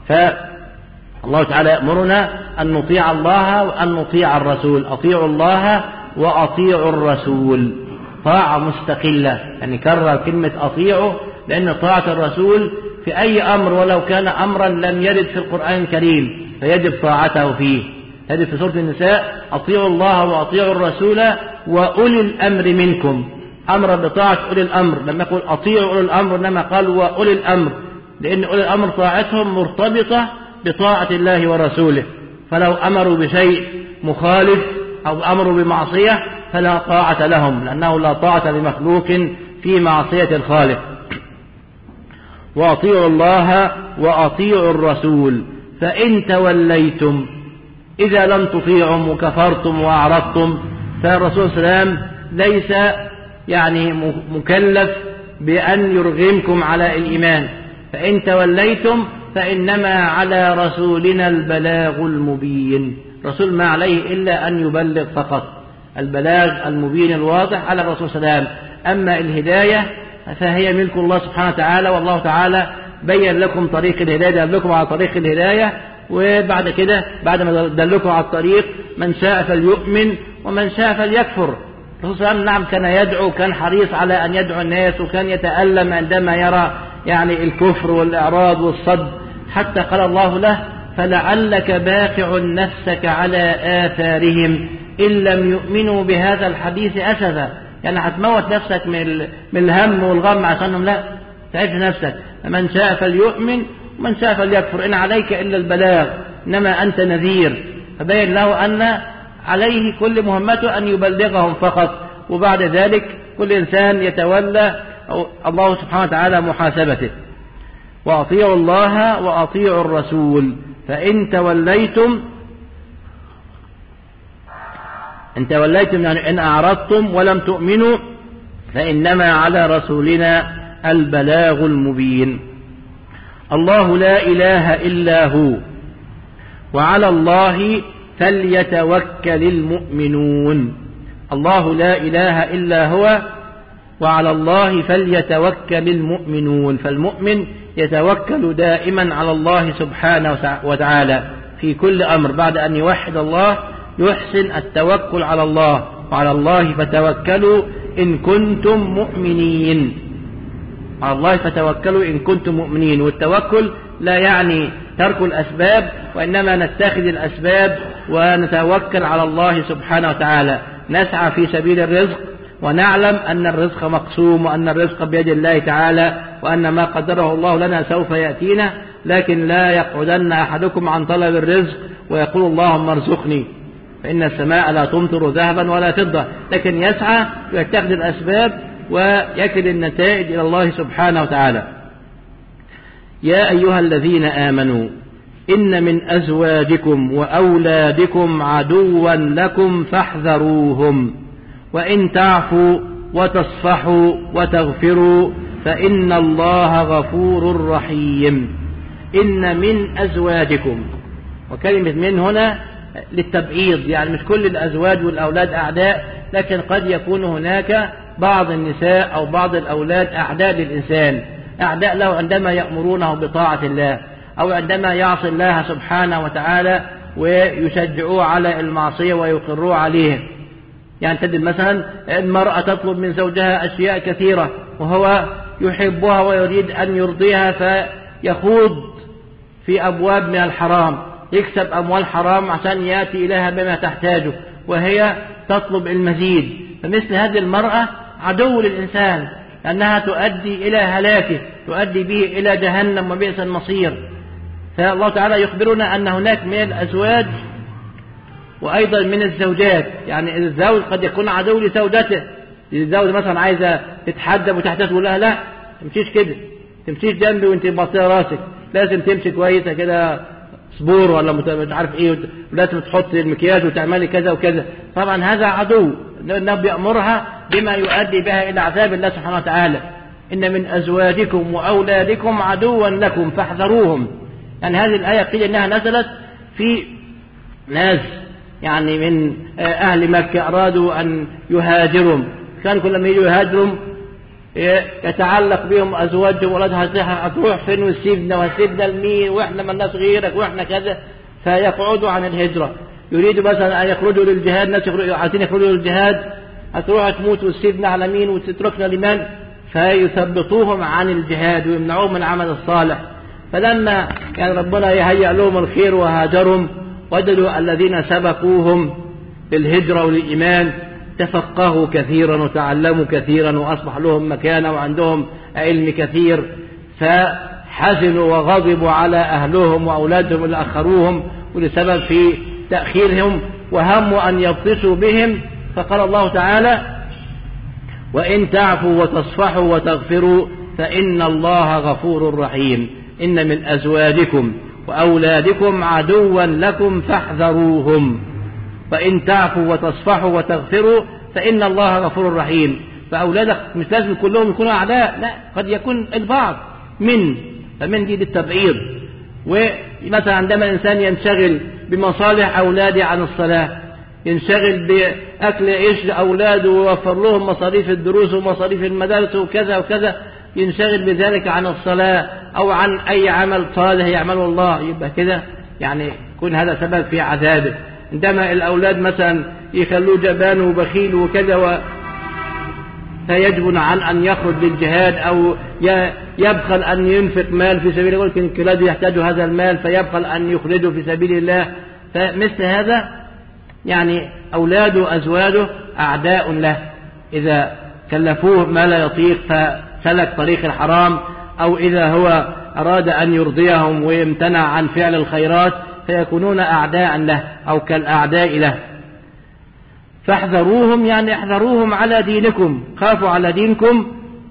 فالله تعالى يأمرنا أن نطيع الله وأن نطيع الرسول. أطيعوا الله وأطيعوا الرسول، طاعة مستقلة. يعني كرر كلمة أطيعوا، لأن طاعة الرسول في أي أمر ولو كان أمرا لم يرد في القرآن الكريم فيجب طاعته فيه. هذه في سورة النساء أطيعوا الله وأطيعوا الرسول وأولي الأمر منكم، أمر بطاعة أولي الأمر، لما يقول أطيعوا أولي الأمر إنما قال وأولي الأمر، لأن أولي الأمر طاعتهم مرتبطة بطاعة الله ورسوله. فلو أمروا بشيء مخالف أو أمروا بمعصية فلا طاعة لهم، لأنه لا طاعة لمخلوق في معصية الخالق. وأطيعوا الله وأطيعوا الرسول فإن توليتم، إذا لم تطيعوا وكفرتم وأعرضتم، فالرسول صلى الله عليه وسلم ليس يعني مكلف بأن يرغمكم على الإيمان. فإن توليتم فإنما على رسولنا البلاغ المبين. رسول ما عليه إلا أن يبلغ فقط، البلاغ المبين الواضح على الرسول صلى الله عليه وسلم. أما الهداية فهي ملك الله سبحانه وتعالى، والله تعالى بين لكم طريق الهداية، دلكم على طريق الهداية، وبعد كده بعد ما دلكم على الطريق من شاء فليؤمن ومن شاء فليكفر. الرسول صلى الله عليه وسلم نعم كان يدعو، كان حريص على أن يدعو الناس، وكان يتألم عندما يرى يعني الكفر والإعراض والصد، حتى قال الله له فلعلك باخع نفسك على آثارهم إن لم يؤمنوا بهذا الحديث أسفا. يعني هتموت نفسك من الهم والغم عشانهم؟ لا، تعيش نفسك. من شاء فليؤمن ومن شاء فليكفر، إن عليك إلا البلاغ، إنما أنت نذير. فبين له أن عليه كل مهمته أن يبلغهم فقط، وبعد ذلك كل إنسان يتولى الله سبحانه وتعالى محاسبته. وأطيعوا الله وأطيعوا الرسول فإن توليتم، إن توليتم يعني إن أعرضتم ولم تؤمنوا فإنما على رسولنا البلاغ المبين. الله لا إله إلا هو وعلى الله فليتوكل المؤمنون. الله لا إله إلا هو وعلى الله فليتوكل المؤمنون. فالمؤمن يتوكل دائما على الله سبحانه وتعالى في كل أمر. بعد أن يوحد الله يحسن التوكل على الله، وعلى الله فتوكلوا إن كنتم مؤمنين. على الله فتوكلوا إن كنتم مؤمنين. والتوكل لا يعني ترك الأسباب، وإنما نتخذ الأسباب ونتوكل على الله سبحانه وتعالى. نسعى في سبيل الرزق ونعلم أن الرزق مقسوم وأن الرزق بيد الله تعالى، وأن ما قدره الله لنا سوف يأتينا، لكن لا يقعدن أحدكم عن طلب الرزق ويقول اللهم ارزقني، فإن السماء لا تمطر ذهبا ولا فضة، لكن يسعى ويتخذ الأسباب ويكل النتائج إلى الله سبحانه وتعالى. يا أيها الذين آمنوا إن من أزواجكم وأولادكم عدوا لكم فاحذروهم وإن تعفوا وتصفحوا وتغفروا فإن الله غفور رحيم. إن من أزواجكم، وكلمة من هنا للتبعيض، يعني مش كل الأزواج والأولاد أعداء، لكن قد يكون هناك بعض النساء أو بعض الأولاد أعداء للإنسان. أعداء له عندما يأمرونه بطاعة الله أو عندما يعصي الله سبحانه وتعالى ويشجعوه على المعصية ويقروه عليه. يعني تجد مثلا المرأة تطلب من زوجها أشياء كثيرة وهو يحبها ويريد أن يرضيها فيخوض في أبواب من الحرام، يكسب أموال حرام عشان يأتي إليها بما تحتاجه وهي تطلب المزيد. فمثل هذه المرأة عدو للإنسان لأنها تؤدي إلى هلاكه، تؤدي به إلى جهنم وبئس المصير. فالله تعالى يخبرنا أن هناك من الأزواج وأيضا من الزوجات. يعني الزوج قد يكون عدو لزوجته، الزوج مثلا عايزة تتحدث وتحتاج تقول لها لا تمشيش كده، تمشيش جنبي وانت باصيه راسك، لازم تمشي كويسة كده صبور ولا مش عارف ايه، ولازم تحط المكياج وتعملي كذا وكذا. طبعا هذا عدو، لأنه بيأمرها بما يؤدي بها إلى عذاب الله سبحانه وتعالى. إن من أزواجكم وأولادكم عدوا لكم فاحذروهم. يعني هذه الآية قيل إنها نزلت في ناس يعني من أهل مكة أرادوا أن يهاجروا، كان كل ما يجوا يهاجروا يتعلق بهم أزواجهم وأولادها، هتروح فين وسيبنا لمين وإحنا ما الناس غيرك وإحنا كذا، فيقعدوا عن الهجرة. يريدوا مثلا أن يخرجوا للجهاد، ناس عايزين يخرجوا للجهاد، هتروح تموت وتسيبنا على مين وتتركنا لمن، فيثبطوهم عن الجهاد ويمنعوهم من العمل الصالح. فلما كان ربنا يهيأ لهم الخير وهاجرهم وجدوا الذين سبقوهم بالهجرة والإيمان تفقهوا كثيرا وتعلموا كثيرا وأصبح لهم مكانة وعندهم علم كثير، فحزنوا وغضبوا على أهلهم وأولادهم اللي أخروهم ولسبب في تأخيرهم وهموا أن يبطشوا بهم. فقال الله تعالى وإن تعفوا وتصفحوا وتغفروا فإن الله غفور رحيم. إن من أزواجكم وأولادكم عدوا لكم فاحذروهم. وإن تعفوا وتصفحوا وتغفروا فإن الله غفور رحيم. فأولادك مش لازم كلهم يكونوا أعداء، لا، قد يكون البعض فمن دي للتبعيض. ومثلا عندما الإنسان ينشغل بمصالح أولاده عن الصلاة، ينشغل بأكل عيش أولاده ويوفر لهم مصاريف الدروس ومصاريف المدارس وكذا وكذا، ينشغل بذلك عن الصلاة أو عن أي عمل صالح يعمله الله، يبقى كده يعني يكون هذا سبب في عذابه. عندما الأولاد مثلا يخلوه جبان وبخيل وكذا فيجب عن أن يخرج للجهاد أو يبخل أن ينفق مال في سبيل الله، يمكن كلاده يحتاج هذا المال فيبخل أن يخرجه في سبيل الله. فمثل هذا يعني أولاده أزواجه أعداء له، إذا كلفوه ما لا يطيق فسلك طريق الحرام، أو إذا هو أراد أن يرضيهم ويمتنع عن فعل الخيرات فيكونون أعداء له أو كالأعداء له. فاحذروهم يعني احذروهم على دينكم، خافوا على دينكم،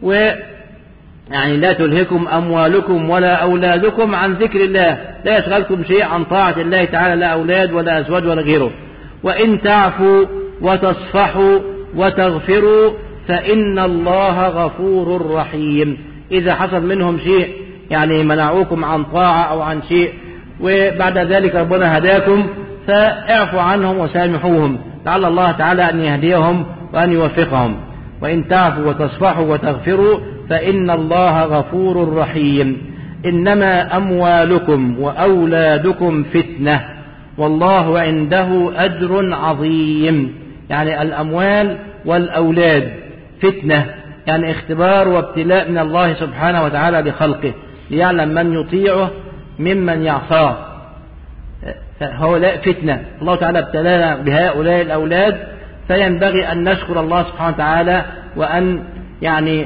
ويعني لا تلهكم أموالكم ولا أولادكم عن ذكر الله، لا يشغلكم شيء عن طاعة الله تعالى، لا أولاد ولا أزواج ولا غيره. وإن تعفوا وتصفحوا وتغفروا فإن الله غفور رحيم. إذا حصل منهم شيء يعني منعوكم عن طاعة أو عن شيء وبعد ذلك ربنا هداكم فاعفوا عنهم وسامحوهم، لعل الله تعالى أن يهديهم وأن يوفقهم. وإن تعفوا وتصفحوا وتغفروا فإن الله غفور رحيم. إنما أموالكم وأولادكم فتنة والله عنده أجر عظيم. يعني الأموال والأولاد فتنة، يعني اختبار وابتلاء من الله سبحانه وتعالى لخلقه ليعلم من يطيعه ممن يعصاه. هؤلاء فتنة، الله تعالى ابتلانا بهؤلاء الأولاد، فينبغي أن نشكر الله سبحانه وتعالى وأن يعني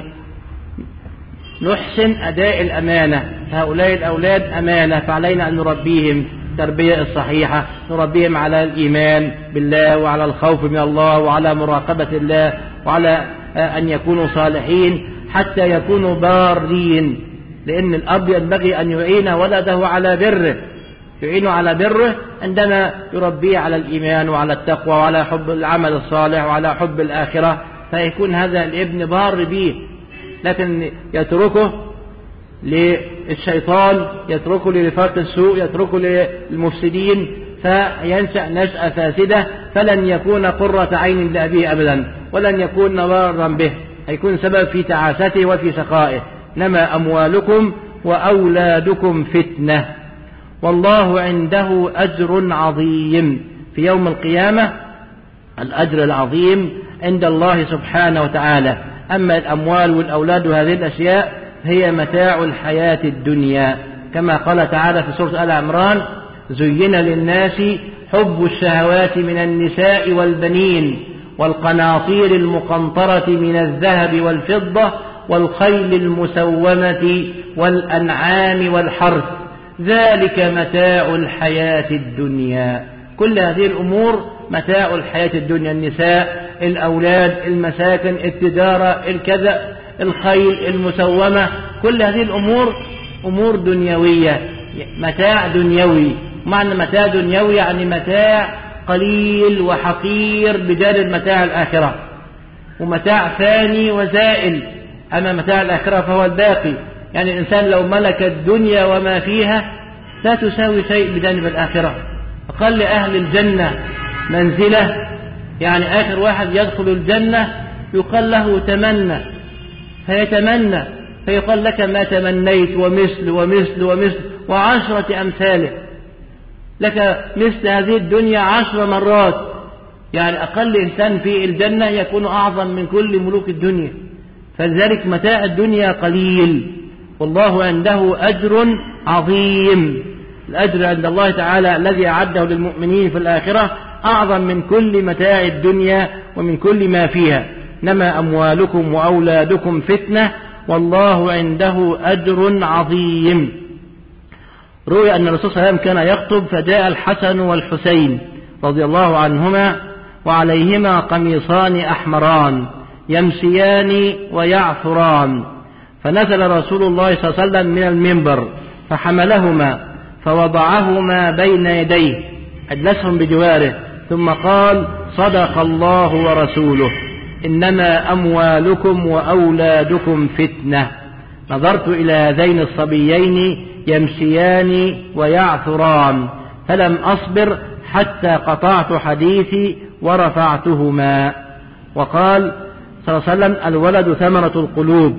نحسن أداء الأمانة. هؤلاء الأولاد أمانة، فعلينا أن نربيهم التربية الصحيحة، نربيهم على الإيمان بالله وعلى الخوف من الله وعلى مراقبة الله وعلى أن يكونوا صالحين حتى يكونوا بارين، لأن الأب ينبغي أن يعين ولده على بره، يعينه على بره عندما يربيه على الإيمان وعلى التقوى وعلى حب العمل الصالح وعلى حب الآخرة، فيكون هذا الابن بار به. لكن يتركه للشيطان، يتركه لرفاق السوء، يتركه للمفسدين، فينشأ نشأة فاسدة، فلن يكون قرة عين لأبيه أبدا، ولن يكون بارا به، هيكون سبب في تعاسته وفي شقائه. إنما أموالكم وأولادكم فتنة والله عنده أجر عظيم. في يوم القيامة الأجر العظيم عند الله سبحانه وتعالى. أما الأموال والأولاد وهذه الأشياء هي متاع الحياة الدنيا، كما قال تعالى في سورة آل عمران: زين للناس حب الشهوات من النساء والبنين والقناطير المقنطرة من الذهب والفضة والخيل المسومة والأنعام والحرث ذلك متاع الحياة الدنيا. كل هذه الأمور متاع الحياة الدنيا، النساء، الأولاد، المساكن، التجارة، الكذا، الخيل المسومة، كل هذه الأمور أمور دنيوية، متاع دنيوي. معنى متاع دنيوي يعني متاع قليل وحقير بجانب متاع الآخرة، ومتاع ثاني وزائل. أما متاع الآخرة فهو الباقي. يعني الإنسان لو ملك الدنيا وما فيها لا تساوي شيء بجانب الآخرة. أقل أهل الجنة منزلة، يعني آخر واحد يدخل الجنة يقال له تمنى، فيتمنى فيقال لك ما تمنيت ومثل ومثل ومثل وعشرة أمثاله، لك مثل هذه الدنيا 10 مرات. يعني أقل إنسان في الجنة يكون أعظم من كل ملوك الدنيا. فلذلك متاع الدنيا قليل والله عنده أجر عظيم. الأجر عند الله تعالى الذي أعده للمؤمنين في الآخرة أعظم من كل متاع الدنيا ومن كل ما فيها. إنما أموالكم وأولادكم فتنة والله عنده أجر عظيم. روي أن الرسول صلى الله عليه وسلم كان يخطب فجاء الحسن والحسين رضي الله عنهما وعليهما قميصان أحمران يمشيان ويعثران، فنزل رسول الله صلى الله عليه وسلم من المنبر فحملهما فوضعهما بين يديه أجلسهم بجواره ثم قال: صدق الله ورسوله إنما أموالكم وأولادكم فتنة. نظرت إلى هذين الصبيين يمشيان ويعثران فلم أصبر حتى قطعت حديثي ورفعتهما. وقال صلى الله عليه وسلم: الولد ثمرة القلوب،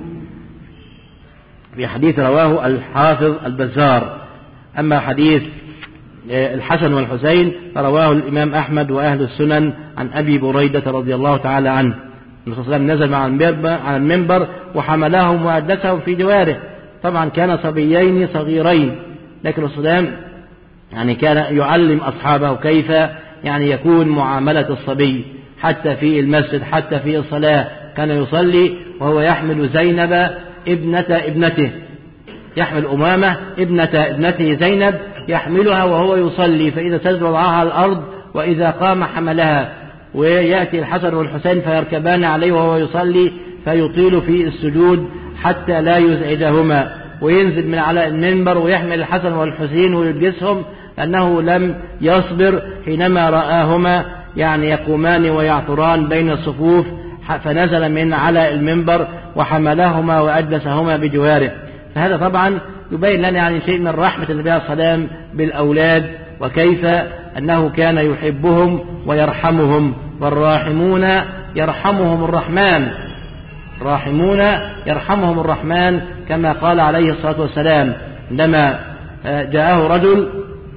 في حديث رواه الحافظ البزار. أما حديث الحسن والحسين فرواه الإمام أحمد وأهل السنن عن أبي بريدة رضي الله تعالى عنه. الرسول صلى الله عليه وسلم نزل على المنبر وحملهم وأجلسهم في جواره. طبعا كان صبيين صغيرين، لكن الرسول صلى الله عليه وسلم يعني كان يعلم أصحابه كيف يعني يكون معاملة الصبي، حتى في المسجد، حتى في الصلاة كان يصلي وهو يحمل زينب ابنة ابنته، يحمل أمامة ابنة ابنته زينب يحملها وهو يصلي، فإذا سجد وضعها على الأرض وإذا قام حملها. ويأتي الحسن والحسين فيركبان عليه وهو يصلي فيطيل في السجود حتى لا يزعجهما، وينزل من على المنبر ويحمل الحسن والحسين ويجلسهم، لأنه لم يصبر حينما رآهما يعني يقومان ويعثران بين الصفوف، فنزل من على المنبر وحملهما وأجلسهما بجواره. فهذا طبعا يبين لنا يعني شيء من رحمة النبي عليه الصلاة والسلام بالأولاد، وكيف أنه كان يحبهم ويرحمهم. والراحمون يرحمهم الرحمن، الراحمون يرحمهم الرحمن، كما قال عليه الصلاة والسلام عندما جاءه رجل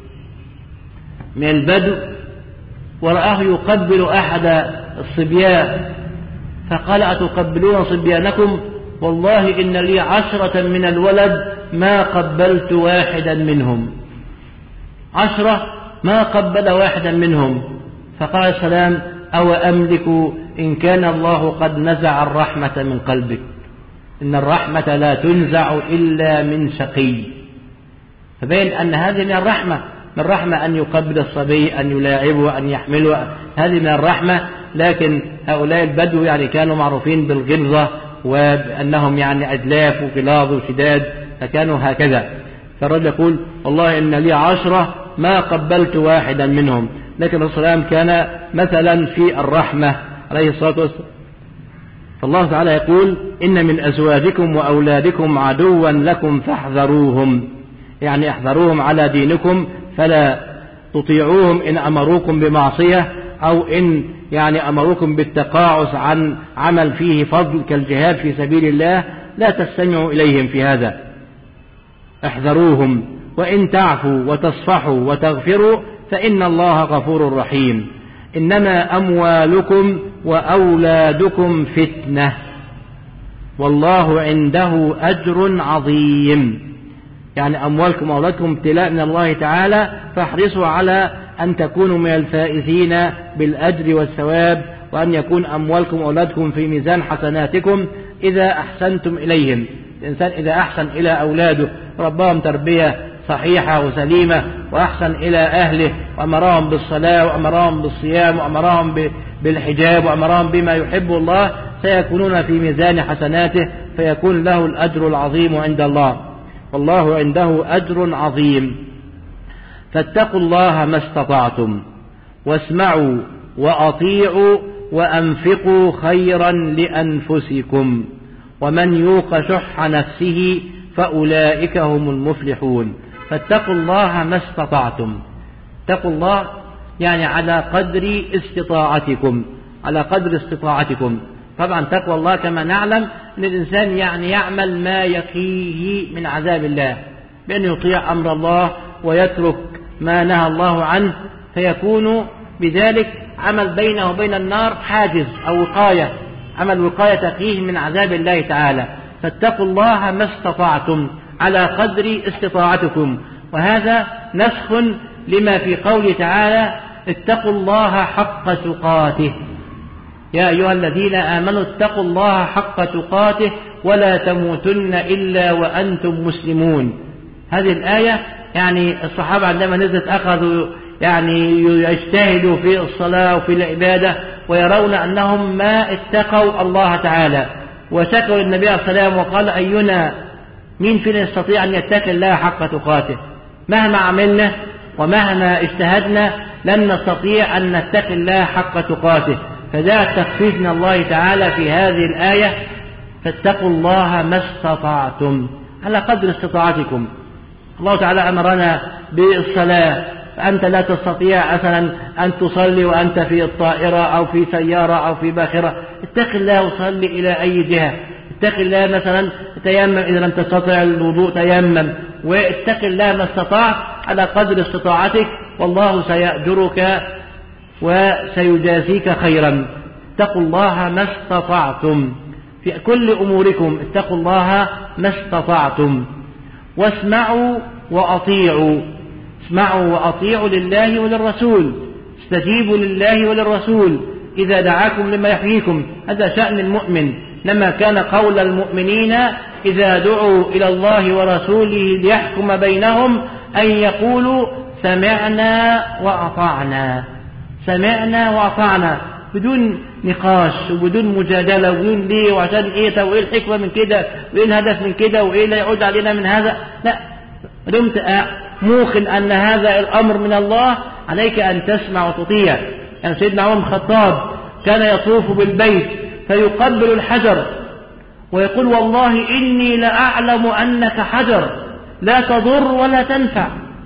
من البدو ورآه يقبل أحد الصبيان فقال: أتقبلون صبيانكم؟ والله إن لي 10 من الولد ما قبلت واحدا منهم، 10 ما قبل واحدا منهم. فقال السلام: أو أملك إن كان الله قد نزع الرحمة من قلبك، إن الرحمة لا تنزع إلا من شقي. فبين أن هذه من الرحمة، من الرحمة أن يقبل الصبي، أن يلاعبه، أن يحمله، هذه من الرحمة. لكن هؤلاء البدو يعني كانوا معروفين بالغلظة وأنهم يعني أجلاف وغلاظ وشداد، فكانوا هكذا. فالرجل يقول: والله إن لي 10 ما قبلت واحدا منهم. لكن الرسول صلى الله عليه وسلم كان مثلا في الرحمة عليه الصلاة والسلام. فالله تعالى يقول: إن من أزواجكم وأولادكم عدوا لكم فاحذروهم، يعني احذروهم على دينكم، فلا تطيعوهم إن أمروكم بمعصية أو إن يعني أمروكم بالتقاعس عن عمل فيه فضل كالجهاد في سبيل الله، لا تستمعوا إليهم في هذا، احذروهم، وإن تعفوا وتصفحوا وتغفروا فإن الله غفور رحيم. إنما أموالكم وأولادكم فتنة والله عنده أجر عظيم. يعني أموالكم وأولادكم ابتلاء من الله تعالى، فاحرصوا على أن تكونوا من الفائزين بالأجر والثواب، وأن يكون أموالكم وأولادكم في ميزان حسناتكم إذا أحسنتم إليهم. الإنسان إذا أحسن إلى أولاده ربهم تربية صحيحة وسليمة، وأحسن إلى أهله وأمرهم بالصلاة وأمرهم بالصيام وأمرهم بالحجاب وأمرهم بما يحب الله، سيكونون في ميزان حسناته، فيكون له الأجر العظيم عند الله، والله عنده أجر عظيم. فاتقوا الله ما استطعتم، واسمعوا وأطيعوا وأنفقوا خيرا لأنفسكم، ومن يوق شح نفسه فأولئك هم المفلحون. فاتقوا الله ما استطعتم، اتقوا الله يعني على قدر استطاعتكم، على قدر استطاعتكم. طبعا تقوى الله كما نعلم أن الإنسان يعني يعمل ما يقيه من عذاب الله، بأن يطيع أمر الله ويترك ما نهى الله عنه، فيكون بذلك عمل بينه وبين النار حاجز أو وقاية، عمل وقاية تقيه من عذاب الله تعالى. فاتقوا الله ما استطعتم على قدر استطاعتكم، وهذا نسخ لما في قوله تعالى اتقوا الله حق تقاته. يا أيها الذين آمنوا اتقوا الله حق تقاته ولا تموتن إلا وأنتم مسلمون. هذه الآية يعني الصحابة عندما نزلت أخذوا يعني يجتهدوا في الصلاة وفي العبادة، ويرون أنهم ما اتقوا الله تعالى، وشكوا للنبي عليه الصلاة والسلام وقال أينا مين فينا يستطيع أن يتقي الله حق تقاته؟ مهما عملنا ومهما اجتهدنا لن نستطيع أن نتقي الله حق تقاته. فجاء التخفيف من الله تعالى في هذه الآية فاتقوا الله ما استطعتم على قدر استطاعتكم. الله تعالى أمرنا بالصلاة، فأنت لا تستطيع مثلا أن تصلي وأنت في الطائرة أو في سيارة أو في باخرة، اتق الله وصلي إلى أي جهة. اتق الله مثلا تيمم إذا لم تستطع الوضوء تيمم، واتق الله ما استطعت على قدر استطاعتك، والله سيأجرك وسيجازيك خيرا. اتقوا الله ما استطعتم في كل أموركم، اتقوا الله ما استطعتم. واسمعوا وأطيعوا، اسمعوا وأطيعوا لله وللرسول، استجيبوا لله وللرسول إذا دعاكم لما يحييكم. هذا شأن المؤمن، لما كان قول المؤمنين إذا دعوا إلى الله ورسوله ليحكم بينهم أن يقولوا سمعنا وأطعنا، سمعنا وأطعنا، بدون نقاش وبدون مجادلة وبدون ليه وعشان إيه، طب وإيه الحكمة من كده وإيه الهدف من كده وإيه لا يعود علينا من هذا. لا، دمت موقن أن هذا الأمر من الله عليك أن تسمع وتطيع. يعني سيدنا عمر بن الخطاب كان يطوف بالبيت فيقبل الحجر ويقول والله إني لأعلم أنك حجر لا تضر ولا تنفع.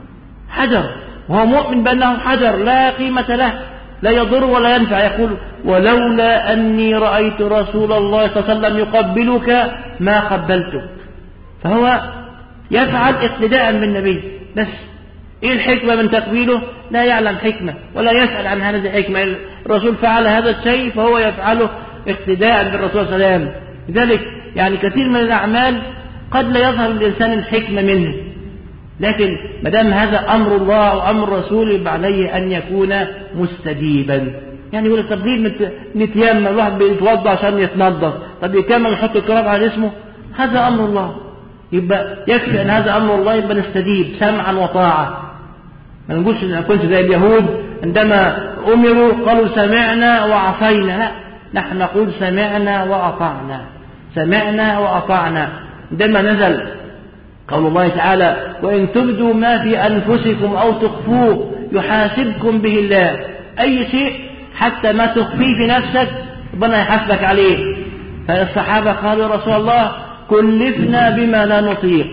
حجر وهو مؤمن بأنه حجر لا قيمة له، لا يضر ولا ينفع. يقول ولولا أني رأيت رسول الله صلى الله عليه وسلم يقبلك ما قبلتك. فهو يفعل اقتداء بالنبي. بس ايه الحكمة من تقبيله؟ لا يعلم حكمة ولا يسأل عن هذه الحكمة. الرسول فعل هذا الشيء فهو يفعله اقتداء بالرسول صلى الله عليه وسلم. لذلك يعني كثير من الأعمال قد لا يظهر للإنسان الحكمة منه، لكن ما دام هذا أمر الله وأمر الرسول يبقى عليه أن يكون مستجيبا. يعني يقول طب ليه نتيمم، الواحد بيتوضع عشان يتنظف، طب يكمل يحط الكراب على جسمه، هذا أمر الله، يبقى يكفي أن هذا أمر الله، يبقى نستجيب سمعا وطاعة. ما نقولش كنت زي اليهود عندما أمروا قالوا سمعنا وعصينا، لا، نحن نقول سمعنا وأطعنا، سمعنا وأطعنا. عندما نزل قول الله تعالى وإن تبدوا ما في أنفسكم أو تخفوه يحاسبكم به الله، أي شيء حتى ما تخفيه في نفسك ربنا يحاسبك عليه. فالصحابة قالوا يا رسول الله كلفنا بما لا نطيق،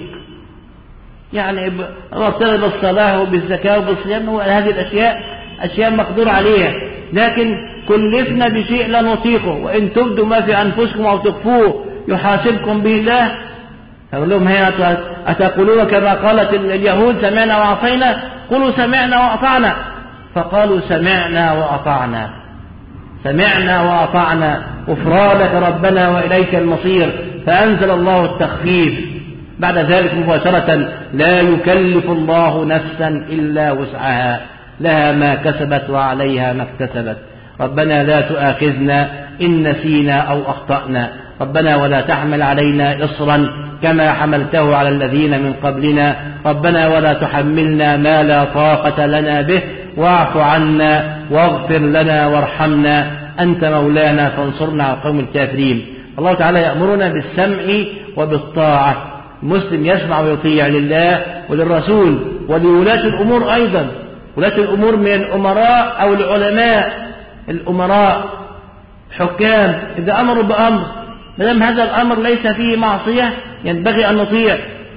يعني ربطنا بالصلاة وبالزكاة وبالصيام، هذه الأشياء أشياء مقدور عليها، لكن كلفنا بشيء لا نطيقه. وإن تبدوا ما في أنفسكم أو تخفوه يحاسبكم به الله. فقال لهم هي أتقولون كما قالت اليهود سمعنا وعصينا؟ قولوا سمعنا وأطعنا. فقالوا سمعنا وأطعنا، سمعنا وأطعنا غفرانك ربنا وإليك المصير. فأنزل الله التخفيف بعد ذلك مباشرة: لا يكلف الله نفسا إلا وسعها، لها ما كسبت وعليها ما اكتسبت. ربنا لا تؤاخذنا إن نسينا أو أخطأنا، ربنا ولا تحمل علينا إصرا كما حملته على الذين من قبلنا، ربنا ولا تحملنا ما لا طاقة لنا به، واعف عنا واغفر لنا وارحمنا أنت مولانا فانصرنا على القوم الكافرين. الله تعالى يأمرنا بالسمع وبالطاعة. المسلم يسمع ويطيع لله وللرسول ولولاة الأمور أيضا. ولاة الأمور من الأمراء أو العلماء، الأمراء حكام إذا أمروا بأمر ما دام هذا الأمر ليس فيه معصية ينبغي أن نطيع.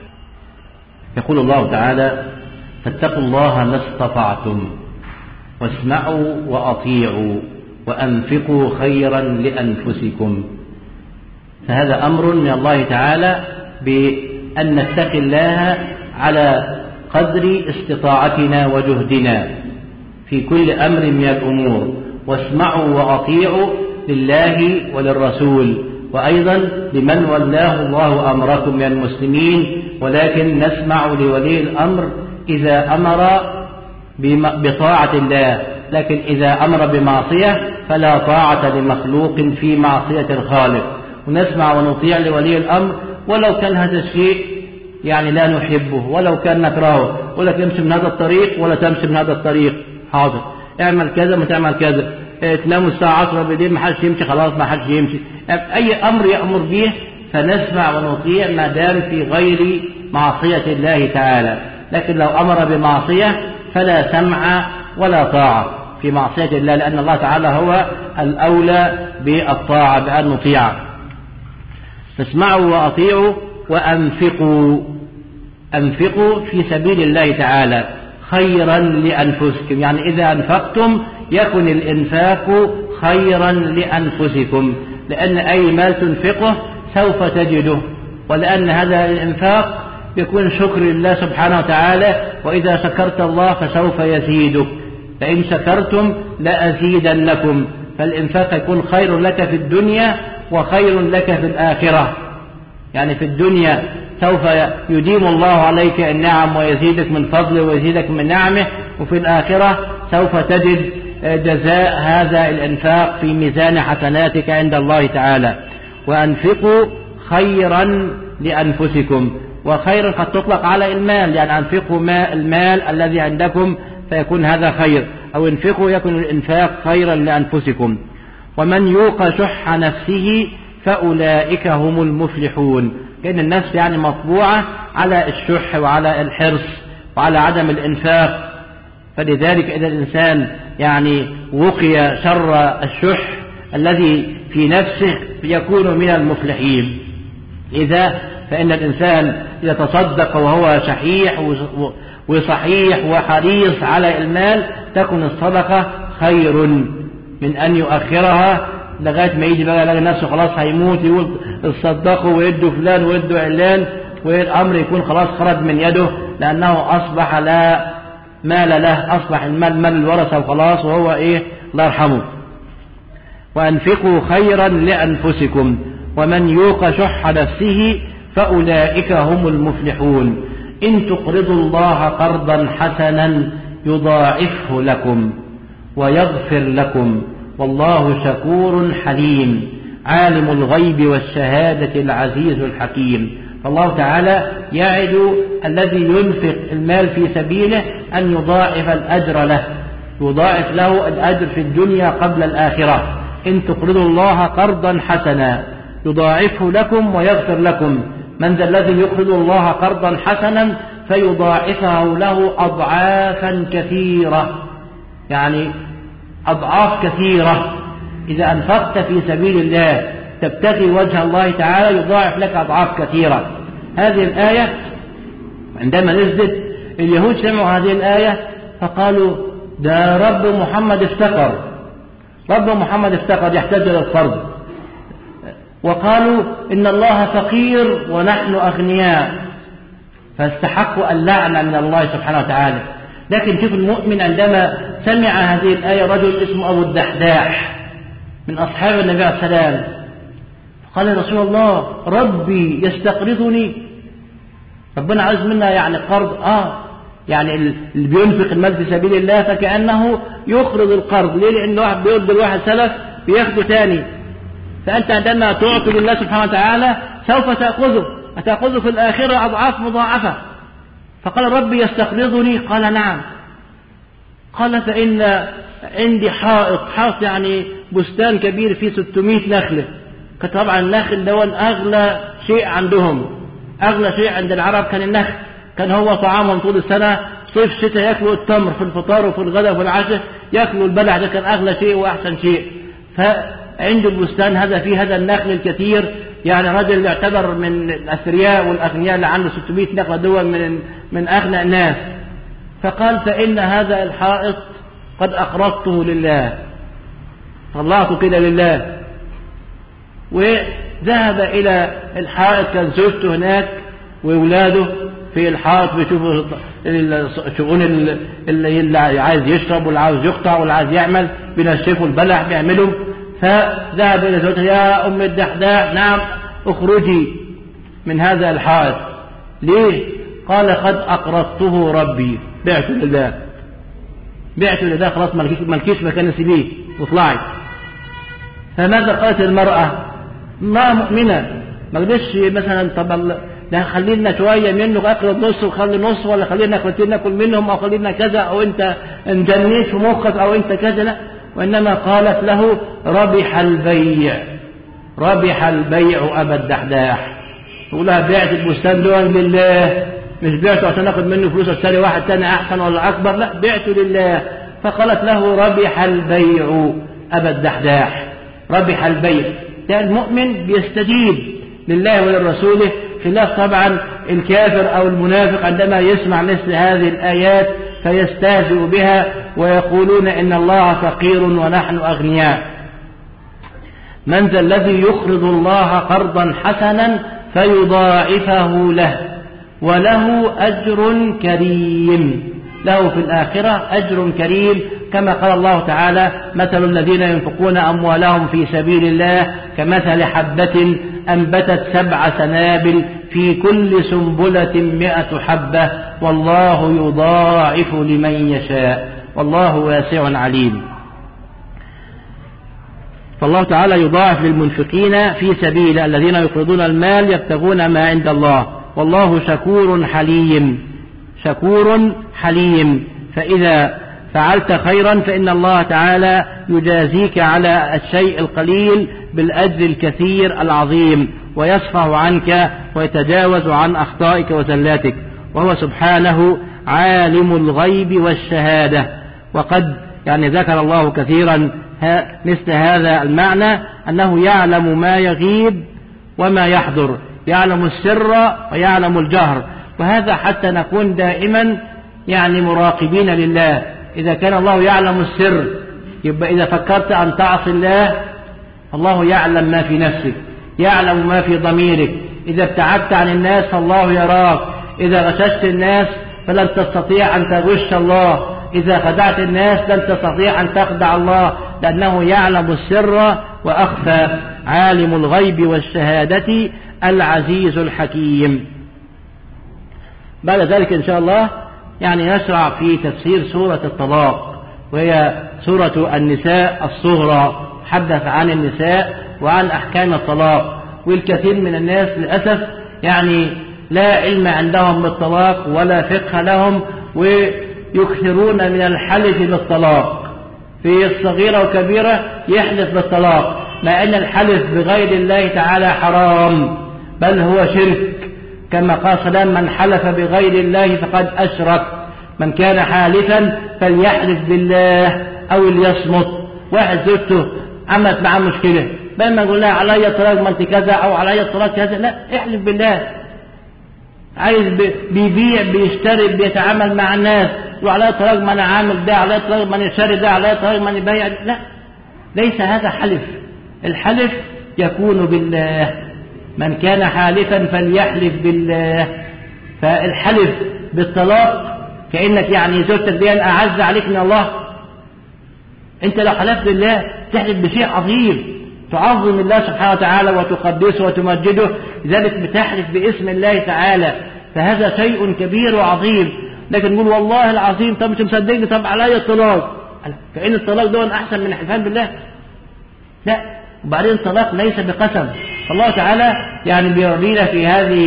يقول الله تعالى: فاتقوا الله ما استطعتم واسمعوا وأطيعوا وأنفقوا خيرا لأنفسكم. فهذا أمر من الله تعالى بأن نتقي الله على قدر استطاعتنا وجهدنا في كل أمر من الأمور. واسمعوا وأطيعوا لله وللرسول، وأيضا لمن ولاه الله أمركم من المسلمين، ولكن نسمع لولي الأمر إذا أمر بطاعة الله، لكن إذا أمر بمعصية فلا طاعة لمخلوق في معصية الخالق. ونسمع ونطيع لولي الأمر ولو كان هذا الشيء يعني لا نحبه، ولو كان نكرهه، ولا تمشي من هذا الطريق ولا تمشي من هذا الطريق، حاضر اعمل كذا ما تعمل كذا، تنام الساعة 10 بالليل ما حدش يمشي، خلاص ما حدش يمشي. أي أمر يأمر به فنسمع ونطيع ما دام في غير معصية الله تعالى. لكن لو أمر بمعصية فلا سمع ولا طاعة في معصية الله، لأن الله تعالى هو الأولى بالطاعة بأن نطيع. فاسمعوا وأطيعوا وأنفقوا، أنفقوا في سبيل الله تعالى خيرا لأنفسكم، يعني إذا أنفقتم يكن الإنفاق خيرا لأنفسكم، لأن أي مال تنفقه سوف تجده، ولأن هذا الإنفاق يكون شكر لله سبحانه وتعالى، وإذا شكرت الله فسوف يزيدك، فإن شكرتم لأزيدنكم. فالإنفاق يكون خير لك في الدنيا وخير لك في الآخرة. يعني في الدنيا سوف يديم الله عليك النعم ويزيدك من فضله ويزيدك من نعمه، وفي الآخرة سوف تجد جزاء هذا الإنفاق في ميزان حسناتك عند الله تعالى. وأنفقوا خيرا لأنفسكم، وخيرا قد تطلق على المال، يعني أنفقوا المال الذي عندكم فيكون هذا خير، أو انفقوا يكون الإنفاق خيرا لأنفسكم. ومن يوق شح نفسه فأولئك هم المفلحون. لأن النفس يعني مطبوعة على الشح وعلى الحرص وعلى عدم الإنفاق، فلذلك إذا الإنسان يعني وقي شر الشح الذي في نفسه يكون من المفلحين. إذا فإن الإنسان يتصدق وهو شحيح وصحيح وحريص على المال تكون الصدقة خير من أن يؤخرها لغاية ما يجي بقى يلاقي نفسه خلاص هيموت يقول اتصدقوا ويدوا فلان ويدوا علان، والأمر يكون خلاص خرج من يده لأنه أصبح لا مال له، أصبح المال مال الورثة وخلاص، وهو الله يرحمه. وأنفقوا خيرا لأنفسكم ومن يوق شح نفسه فأولئك هم المفلحون. إن تقرضوا الله قرضا حسنا يضاعفه لكم ويغفر لكم والله شكور حليم عالم الغيب والشهادة العزيز الحكيم. فالله تعالى يعد الذي ينفق المال في سبيله أن يضاعف الأجر له، يضاعف له الأجر في الدنيا قبل الآخرة. إن تقرضوا الله قرضا حسنا يضاعفه لكم ويغفر لكم. من ذا الذي يقرض الله قرضا حسنا فيضاعفه له أضعافا كثيرة، يعني أضعاف كثيرة. إذا أنفقت في سبيل الله تبتغي وجه الله تعالى يضاعف لك أضعاف كثيرة. هذه الآية عندما نزلت اليهود سمعوا هذه الآية فقالوا ده رب محمد افتقر، رب محمد افتقر يحتاج إلى القرض. وقالوا إن الله فقير ونحن أغنياء، فاستحقوا اللعنة من الله سبحانه وتعالى. لكن شوف المؤمن عندما سمع هذه الآية، رجل اسمه أبو الدحداح من أصحاب النبي عليه السلام، قال يا رسول الله ربي يستقرضني، ربنا عايز منا يعني قرض، يعني اللي بينفق المال في سبيل الله فكأنه يقرض القرض. ليه؟ لأن واحد بيقرض الواحد سلف بياخده تاني، فأنت عندما تعطي لله سبحانه وتعالى سوف تأخذه في الآخرة أضعاف مضاعفة. فقال ربي يستقرضني، قال نعم. قال فإن عندي حائط يعني بستان كبير فيه 600 نخلة. طبعا النخل ده أغلى شيء عندهم، أغلى شيء عند العرب كان النخل، كان هو طعامهم طول السنة، صيف شتاء يأكلوا التمر في الفطار وفي الغداء وفي العشاء، يأكلوا البلح، ده كان أغلى شيء وأحسن شيء. فعنده البستان هذا فيه هذا النخل الكثير، يعني رجل يعتبر من الأثرياء والأغنياء اللي عنده 600 نخلة دول من أغنى الناس. فقال فإن هذا الحائط قد أقرضته لله، طلعته كده لله. وذهب إلى الحائط، كان زوجته هناك وأولاده في الحائط بيشوفوا الشؤون اللي عايز يشرب واللي عايز يقطع واللي عايز يعمل، بينشفوا البلح بيعملوا. فذهب إلى زوجته يا أم الدحداح نعم اخرجي من هذا الحائط. ليه؟ قال قد أقرضته ربي، بعته لله خلاص، مالكيش مكان سيبيه واطلعي. فماذا قالت المرأة؟ امرأة مؤمنة ما قدرش مثلا طب لا خلينا شوية منه اقرض نص وخلي نص، ولا خلينا اخوتين ناكل منهم، او خلينا كذا، او انت انجنيت في مخك، او انت كذا، لا. وانما قالت له ربح البيع ابا الدحداح. تقول لها بعت البستان دون لله، مش بعته عشان اخد منه فلوس اشتري واحد تاني احسن ولا اكبر، لا بعته لله. فقالت له ربح البيع ابا الدحداح، ربح البيع. ده المؤمن بيستجيب لله ولرسوله، خلاف طبعا الكافر أو المنافق عندما يسمع مثل هذه الآيات فيستهزئ بها ويقولون إن الله فقير ونحن أغنياء. من ذا الذي يقرض الله قرضا حسنا فيضاعفه له وله أجر كريم، له في الآخرة أجر كريم، كما قال الله تعالى مثل الذين ينفقون أموالهم في سبيل الله كمثل حبة أنبتت 7 سنابل في كل سنبلة 100 حبة والله يضاعف لمن يشاء والله واسع عليم. فالله تعالى يضاعف للمنفقين في سبيل الذين يقرضون المال يبتغون ما عند الله، والله شكور حليم. فإذا فعلت خيرا فإن الله تعالى يجازيك على الشيء القليل بالأجر الكثير العظيم، ويصفح عنك ويتجاوز عن أخطائك وزلاتك، وهو سبحانه عالم الغيب والشهادة. وقد ذكر الله كثيرا مثل هذا المعنى، أنه يعلم ما يغيب وما يحضر، يعلم السر ويعلم الجهر. وهذا حتى نكون دائما مراقبين لله. إذا كان الله يعلم السر، يبقى إذا فكرت أن تعصي الله، الله يعلم ما في نفسك، يعلم ما في ضميرك. إذا ابتعدت عن الناس فالله يراك، إذا غششت الناس فلن تستطيع أن تغش الله، إذا خدعت الناس لن تستطيع أن تخدع الله، لأنه يعلم السر وأخفى، عالم الغيب والشهادة العزيز الحكيم. بعد ذلك إن شاء الله نشرع في تفسير سورة الطلاق، وهي سورة النساء الصغرى، حدث عن النساء وعن أحكام الطلاق. والكثير من الناس للأسف لا علم عندهم بالطلاق ولا فقه لهم، ويكثرون من الحلف بالطلاق، في الصغيرة وكبيرة يحلف بالطلاق، مع أن الحلف بغير الله تعالى حرام، بل هو شرك، كما قال سلام من حلف بغير الله فقد أشرك. من كان حالفا فليحلف بالله أو ليصمت. واحد زوجته عملت معاه مشكلة، بل ما يقول لها علي الطلاق ما انت كذا أو علي الطلاق كذا، لا، احلف بالله. عايز بيبيع بيشتري بيتعامل مع الناس، وعلي الطلاق ما انا عامل ده، علي الطلاق ما انا شاري ده، علي الطلاق ما انا بايع، لا، ليس هذا حلف. الحلف يكون بالله. من كان حالفا فليحلف بالله. فالحلف بالطلاق كأنك يعني زوجتك دي أعز عليك من الله. أنت لو حلفت بالله تحلف بشيء عظيم، تعظم الله سبحانه وتعالى وتقدسه وتمجده، لذلك بتحلف باسم الله تعالى، فهذا شيء كبير وعظيم. لكن نقول والله العظيم، طب مش مصدقني، طب علي الطلاق، كأن الطلاق ده أحسن من الحلفان بالله. لا، وبعدين الطلاق ليس بقسم. الله تعالى يعني بيورينا في هذه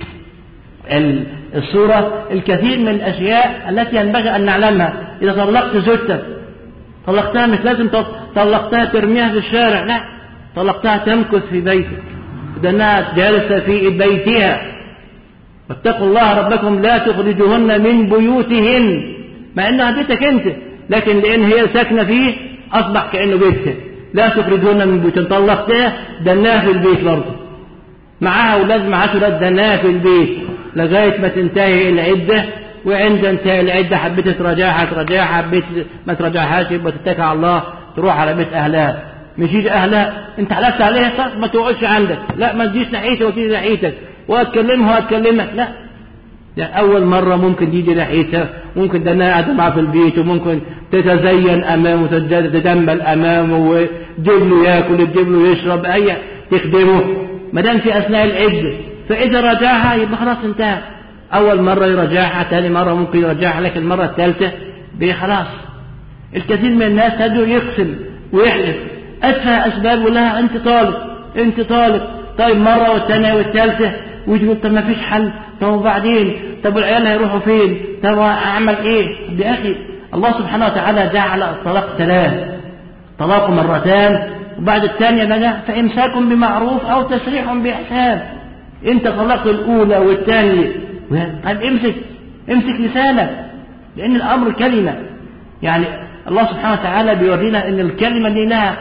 الصورة الكثير من الأشياء التي ينبغي أن نعلمها. إذا طلقت زوجتك، طلقتها مش لازم طلقتها ترميها في الشارع، لا، طلقتها تمكث في بيتك، لأنها جالسة في بيتها. واتقوا الله ربكم لا تخرجوهن من بيوتهن، مع أنها بيتك أنت، لكن لأن هي ساكنة فيه أصبح كأنه بيتها. لا تخرجوهن من بيوتهن، طلقتها دناها في البيت برضه، معها أولاد معها ولاد، دناها في البيت لغاية ما تنتهي العدة. وعند انتهاء العدة حبيت تراجعها، حبيت ما تراجعهاش يبقى تتكل على الله، تروح على بيت أهلها. مش يجي أهلها أنت حلفت عليها، طب ما تقعدش عندك، لا ما تجيش ناحيتها وتيجي ناحيتك وأتكلمها وأتكلمك، لا. يعني أول مرة ممكن تيجي ناحيتها، ممكن دناها قاعدة معها في البيت، وممكن تتزين أمامه، تتجمل أمامه، وتجيب له ياكل، تجيب له يشرب، أي تخدمه ما دام في أثناء العدة. فإذا راجعها يبقى خلاص انتهى. أول مرة يراجعها، ثاني مرة ممكن يراجعها، لكن المرة الثالثة خلاص. الكثير من الناس هدوا يقسم ويحلف أتفه أسباب، ولها أنت طالق أنت طالق. طيب مرة والثانية والثالثة، ويقول طب ما فيش حل، طب وبعدين، طب العيال هيروحوا فين، طب أعمل إيه؟ يا أخي الله سبحانه وتعالى جعل الطلاق 3، طلاق مرتان، وبعد الثانية بقى فإمساك بمعروف أو تسريح بإحسان. أنت طلقت الأولى والثانية، طيب امسك لسانك، لأن الأمر كلمة. يعني الله سبحانه وتعالى بيورينا أن الكلمة دي لها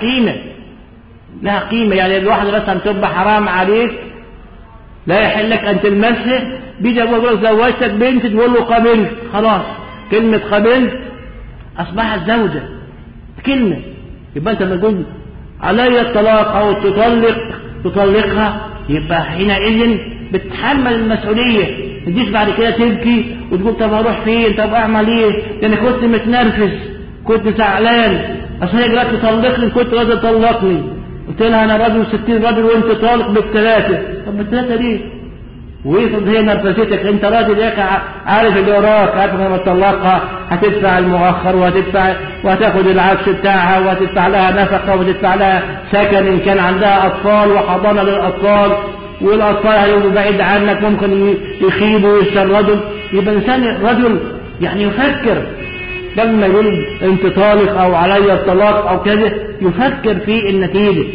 قيمة. يعني الواحد مثلا تبقى حرام عليك، لا يحل لك أن تلمسه، بيجي أبوه يقول لك زوجتك بنت، تقول له قبلت، خلاص كلمة قبلت أصبحت زوجة، كلمة. يبقى أنت لما تقول علي الطلاق أو تطلقها، يبقى حينئذ بتحمل المسؤولية. ما تجيش بعد كده تبكي وتقول طب اروح فين، طب اعمل ايه، يعني كنت متنرفز، كنت زعلان، اصل هي جات تطلقني، كنت راجل طلقني، قلت لها انا راجل 60 راجل وانت طالق بالثلاثه، طب بالثلاثه ليه؟ ويفرض هي نرفزتك، انت راجل ياك عارف اللي وراك، عارف لما تطلقها هتدفع المؤخر وهتاخد العفش بتاعها، وهتدفع لها نفقه، وهتدفع لها سكن ان كان عندها اطفال، وحضانه للاطفال، والأطفال هيبقوا بعيد عنك، ممكن يخيبوا ويشردوا. يبقى الرجل يعني يفكر لما يقول انت طالق أو علي الطلاق أو كذا، يفكر في النتيجة،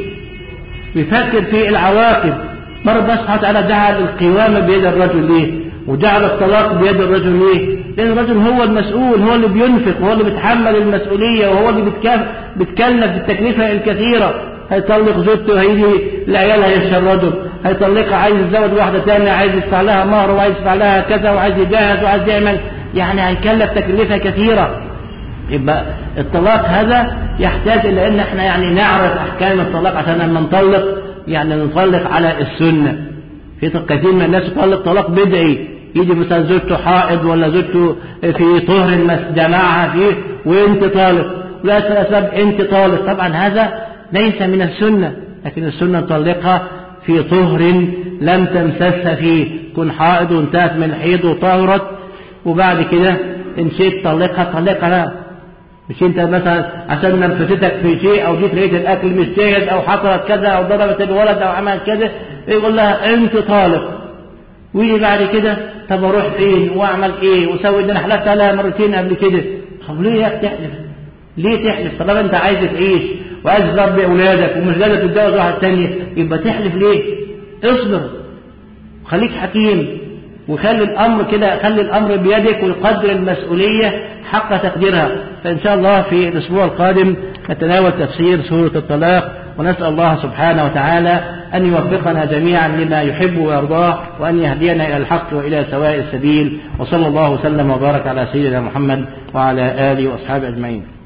يفكر في العواقب. مرة الله سبحانه وتعالى جعل القوامة بيد الرجل ليه، وجعل الطلاق بيد الرجل ليه؟ لأن الرجل هو المسؤول، هو اللي بينفق، وهو اللي بيتحمل المسؤولية، وهو اللي بيتكلف بالتكلفة الكثيرة. هيطلق زوجته، هيجي العيال هيشردوا، هيطلقها، عايز يتزوج واحدة ثانية، عايز يدفع لها مهر، وعايز يدفع لها كذا، وعايز يجهز، وعايز يعمل، يعني هيكلف تكلفة كثيرة. يبقى الطلاق هذا يحتاج إلى أن احنا يعني نعرف أحكام الطلاق عشان لما نطلق يعني نطلق على السنة. في كثير من الناس يطلق طلاق بدعي، يجي مثلا زوجته حائض ولا زوجته في طهر جماعها فيه وانت طالق، ولا أسباب انت طالق، طبعا هذا ليس من السنة. لكن السنة نطلقها في طهر لم تمسسها فيه، كن حائض وانتهت من الحيض وطهرت، وبعد كده ان شئت طلقها. مش انت مثلا عشان نرفستك في شيء، او جيت لقيت الاكل مش جاهز، او حصلت كذا، او ضربت الولد، او عملت كذا، يقول لها انت طالق. ويجي بعد كده طب اروح فين واعمل ايه واسوي، ده انا حلفت عليها مرتين قبل كده. طب ليه يا تحلف؟ ليه تحلف؟ طالما انت عايز تعيش وعايز تربي اولادك ومش قادر تتجوز واحده ثانيه، يبقى تحلف ليه؟ اصبر، خليك حكيم، وخلي الامر كده، خلي الامر بيدك، وقدر المسؤوليه حق تقديرها. فان شاء الله في الاسبوع القادم نتناول تفسير سوره الطلاق، ونسال الله سبحانه وتعالى ان يوفقنا جميعا لما يحب ويرضاه، وان يهدينا الى الحق والى سواء السبيل. وصلى الله وسلم وبارك على سيدنا محمد وعلى اله واصحابه اجمعين.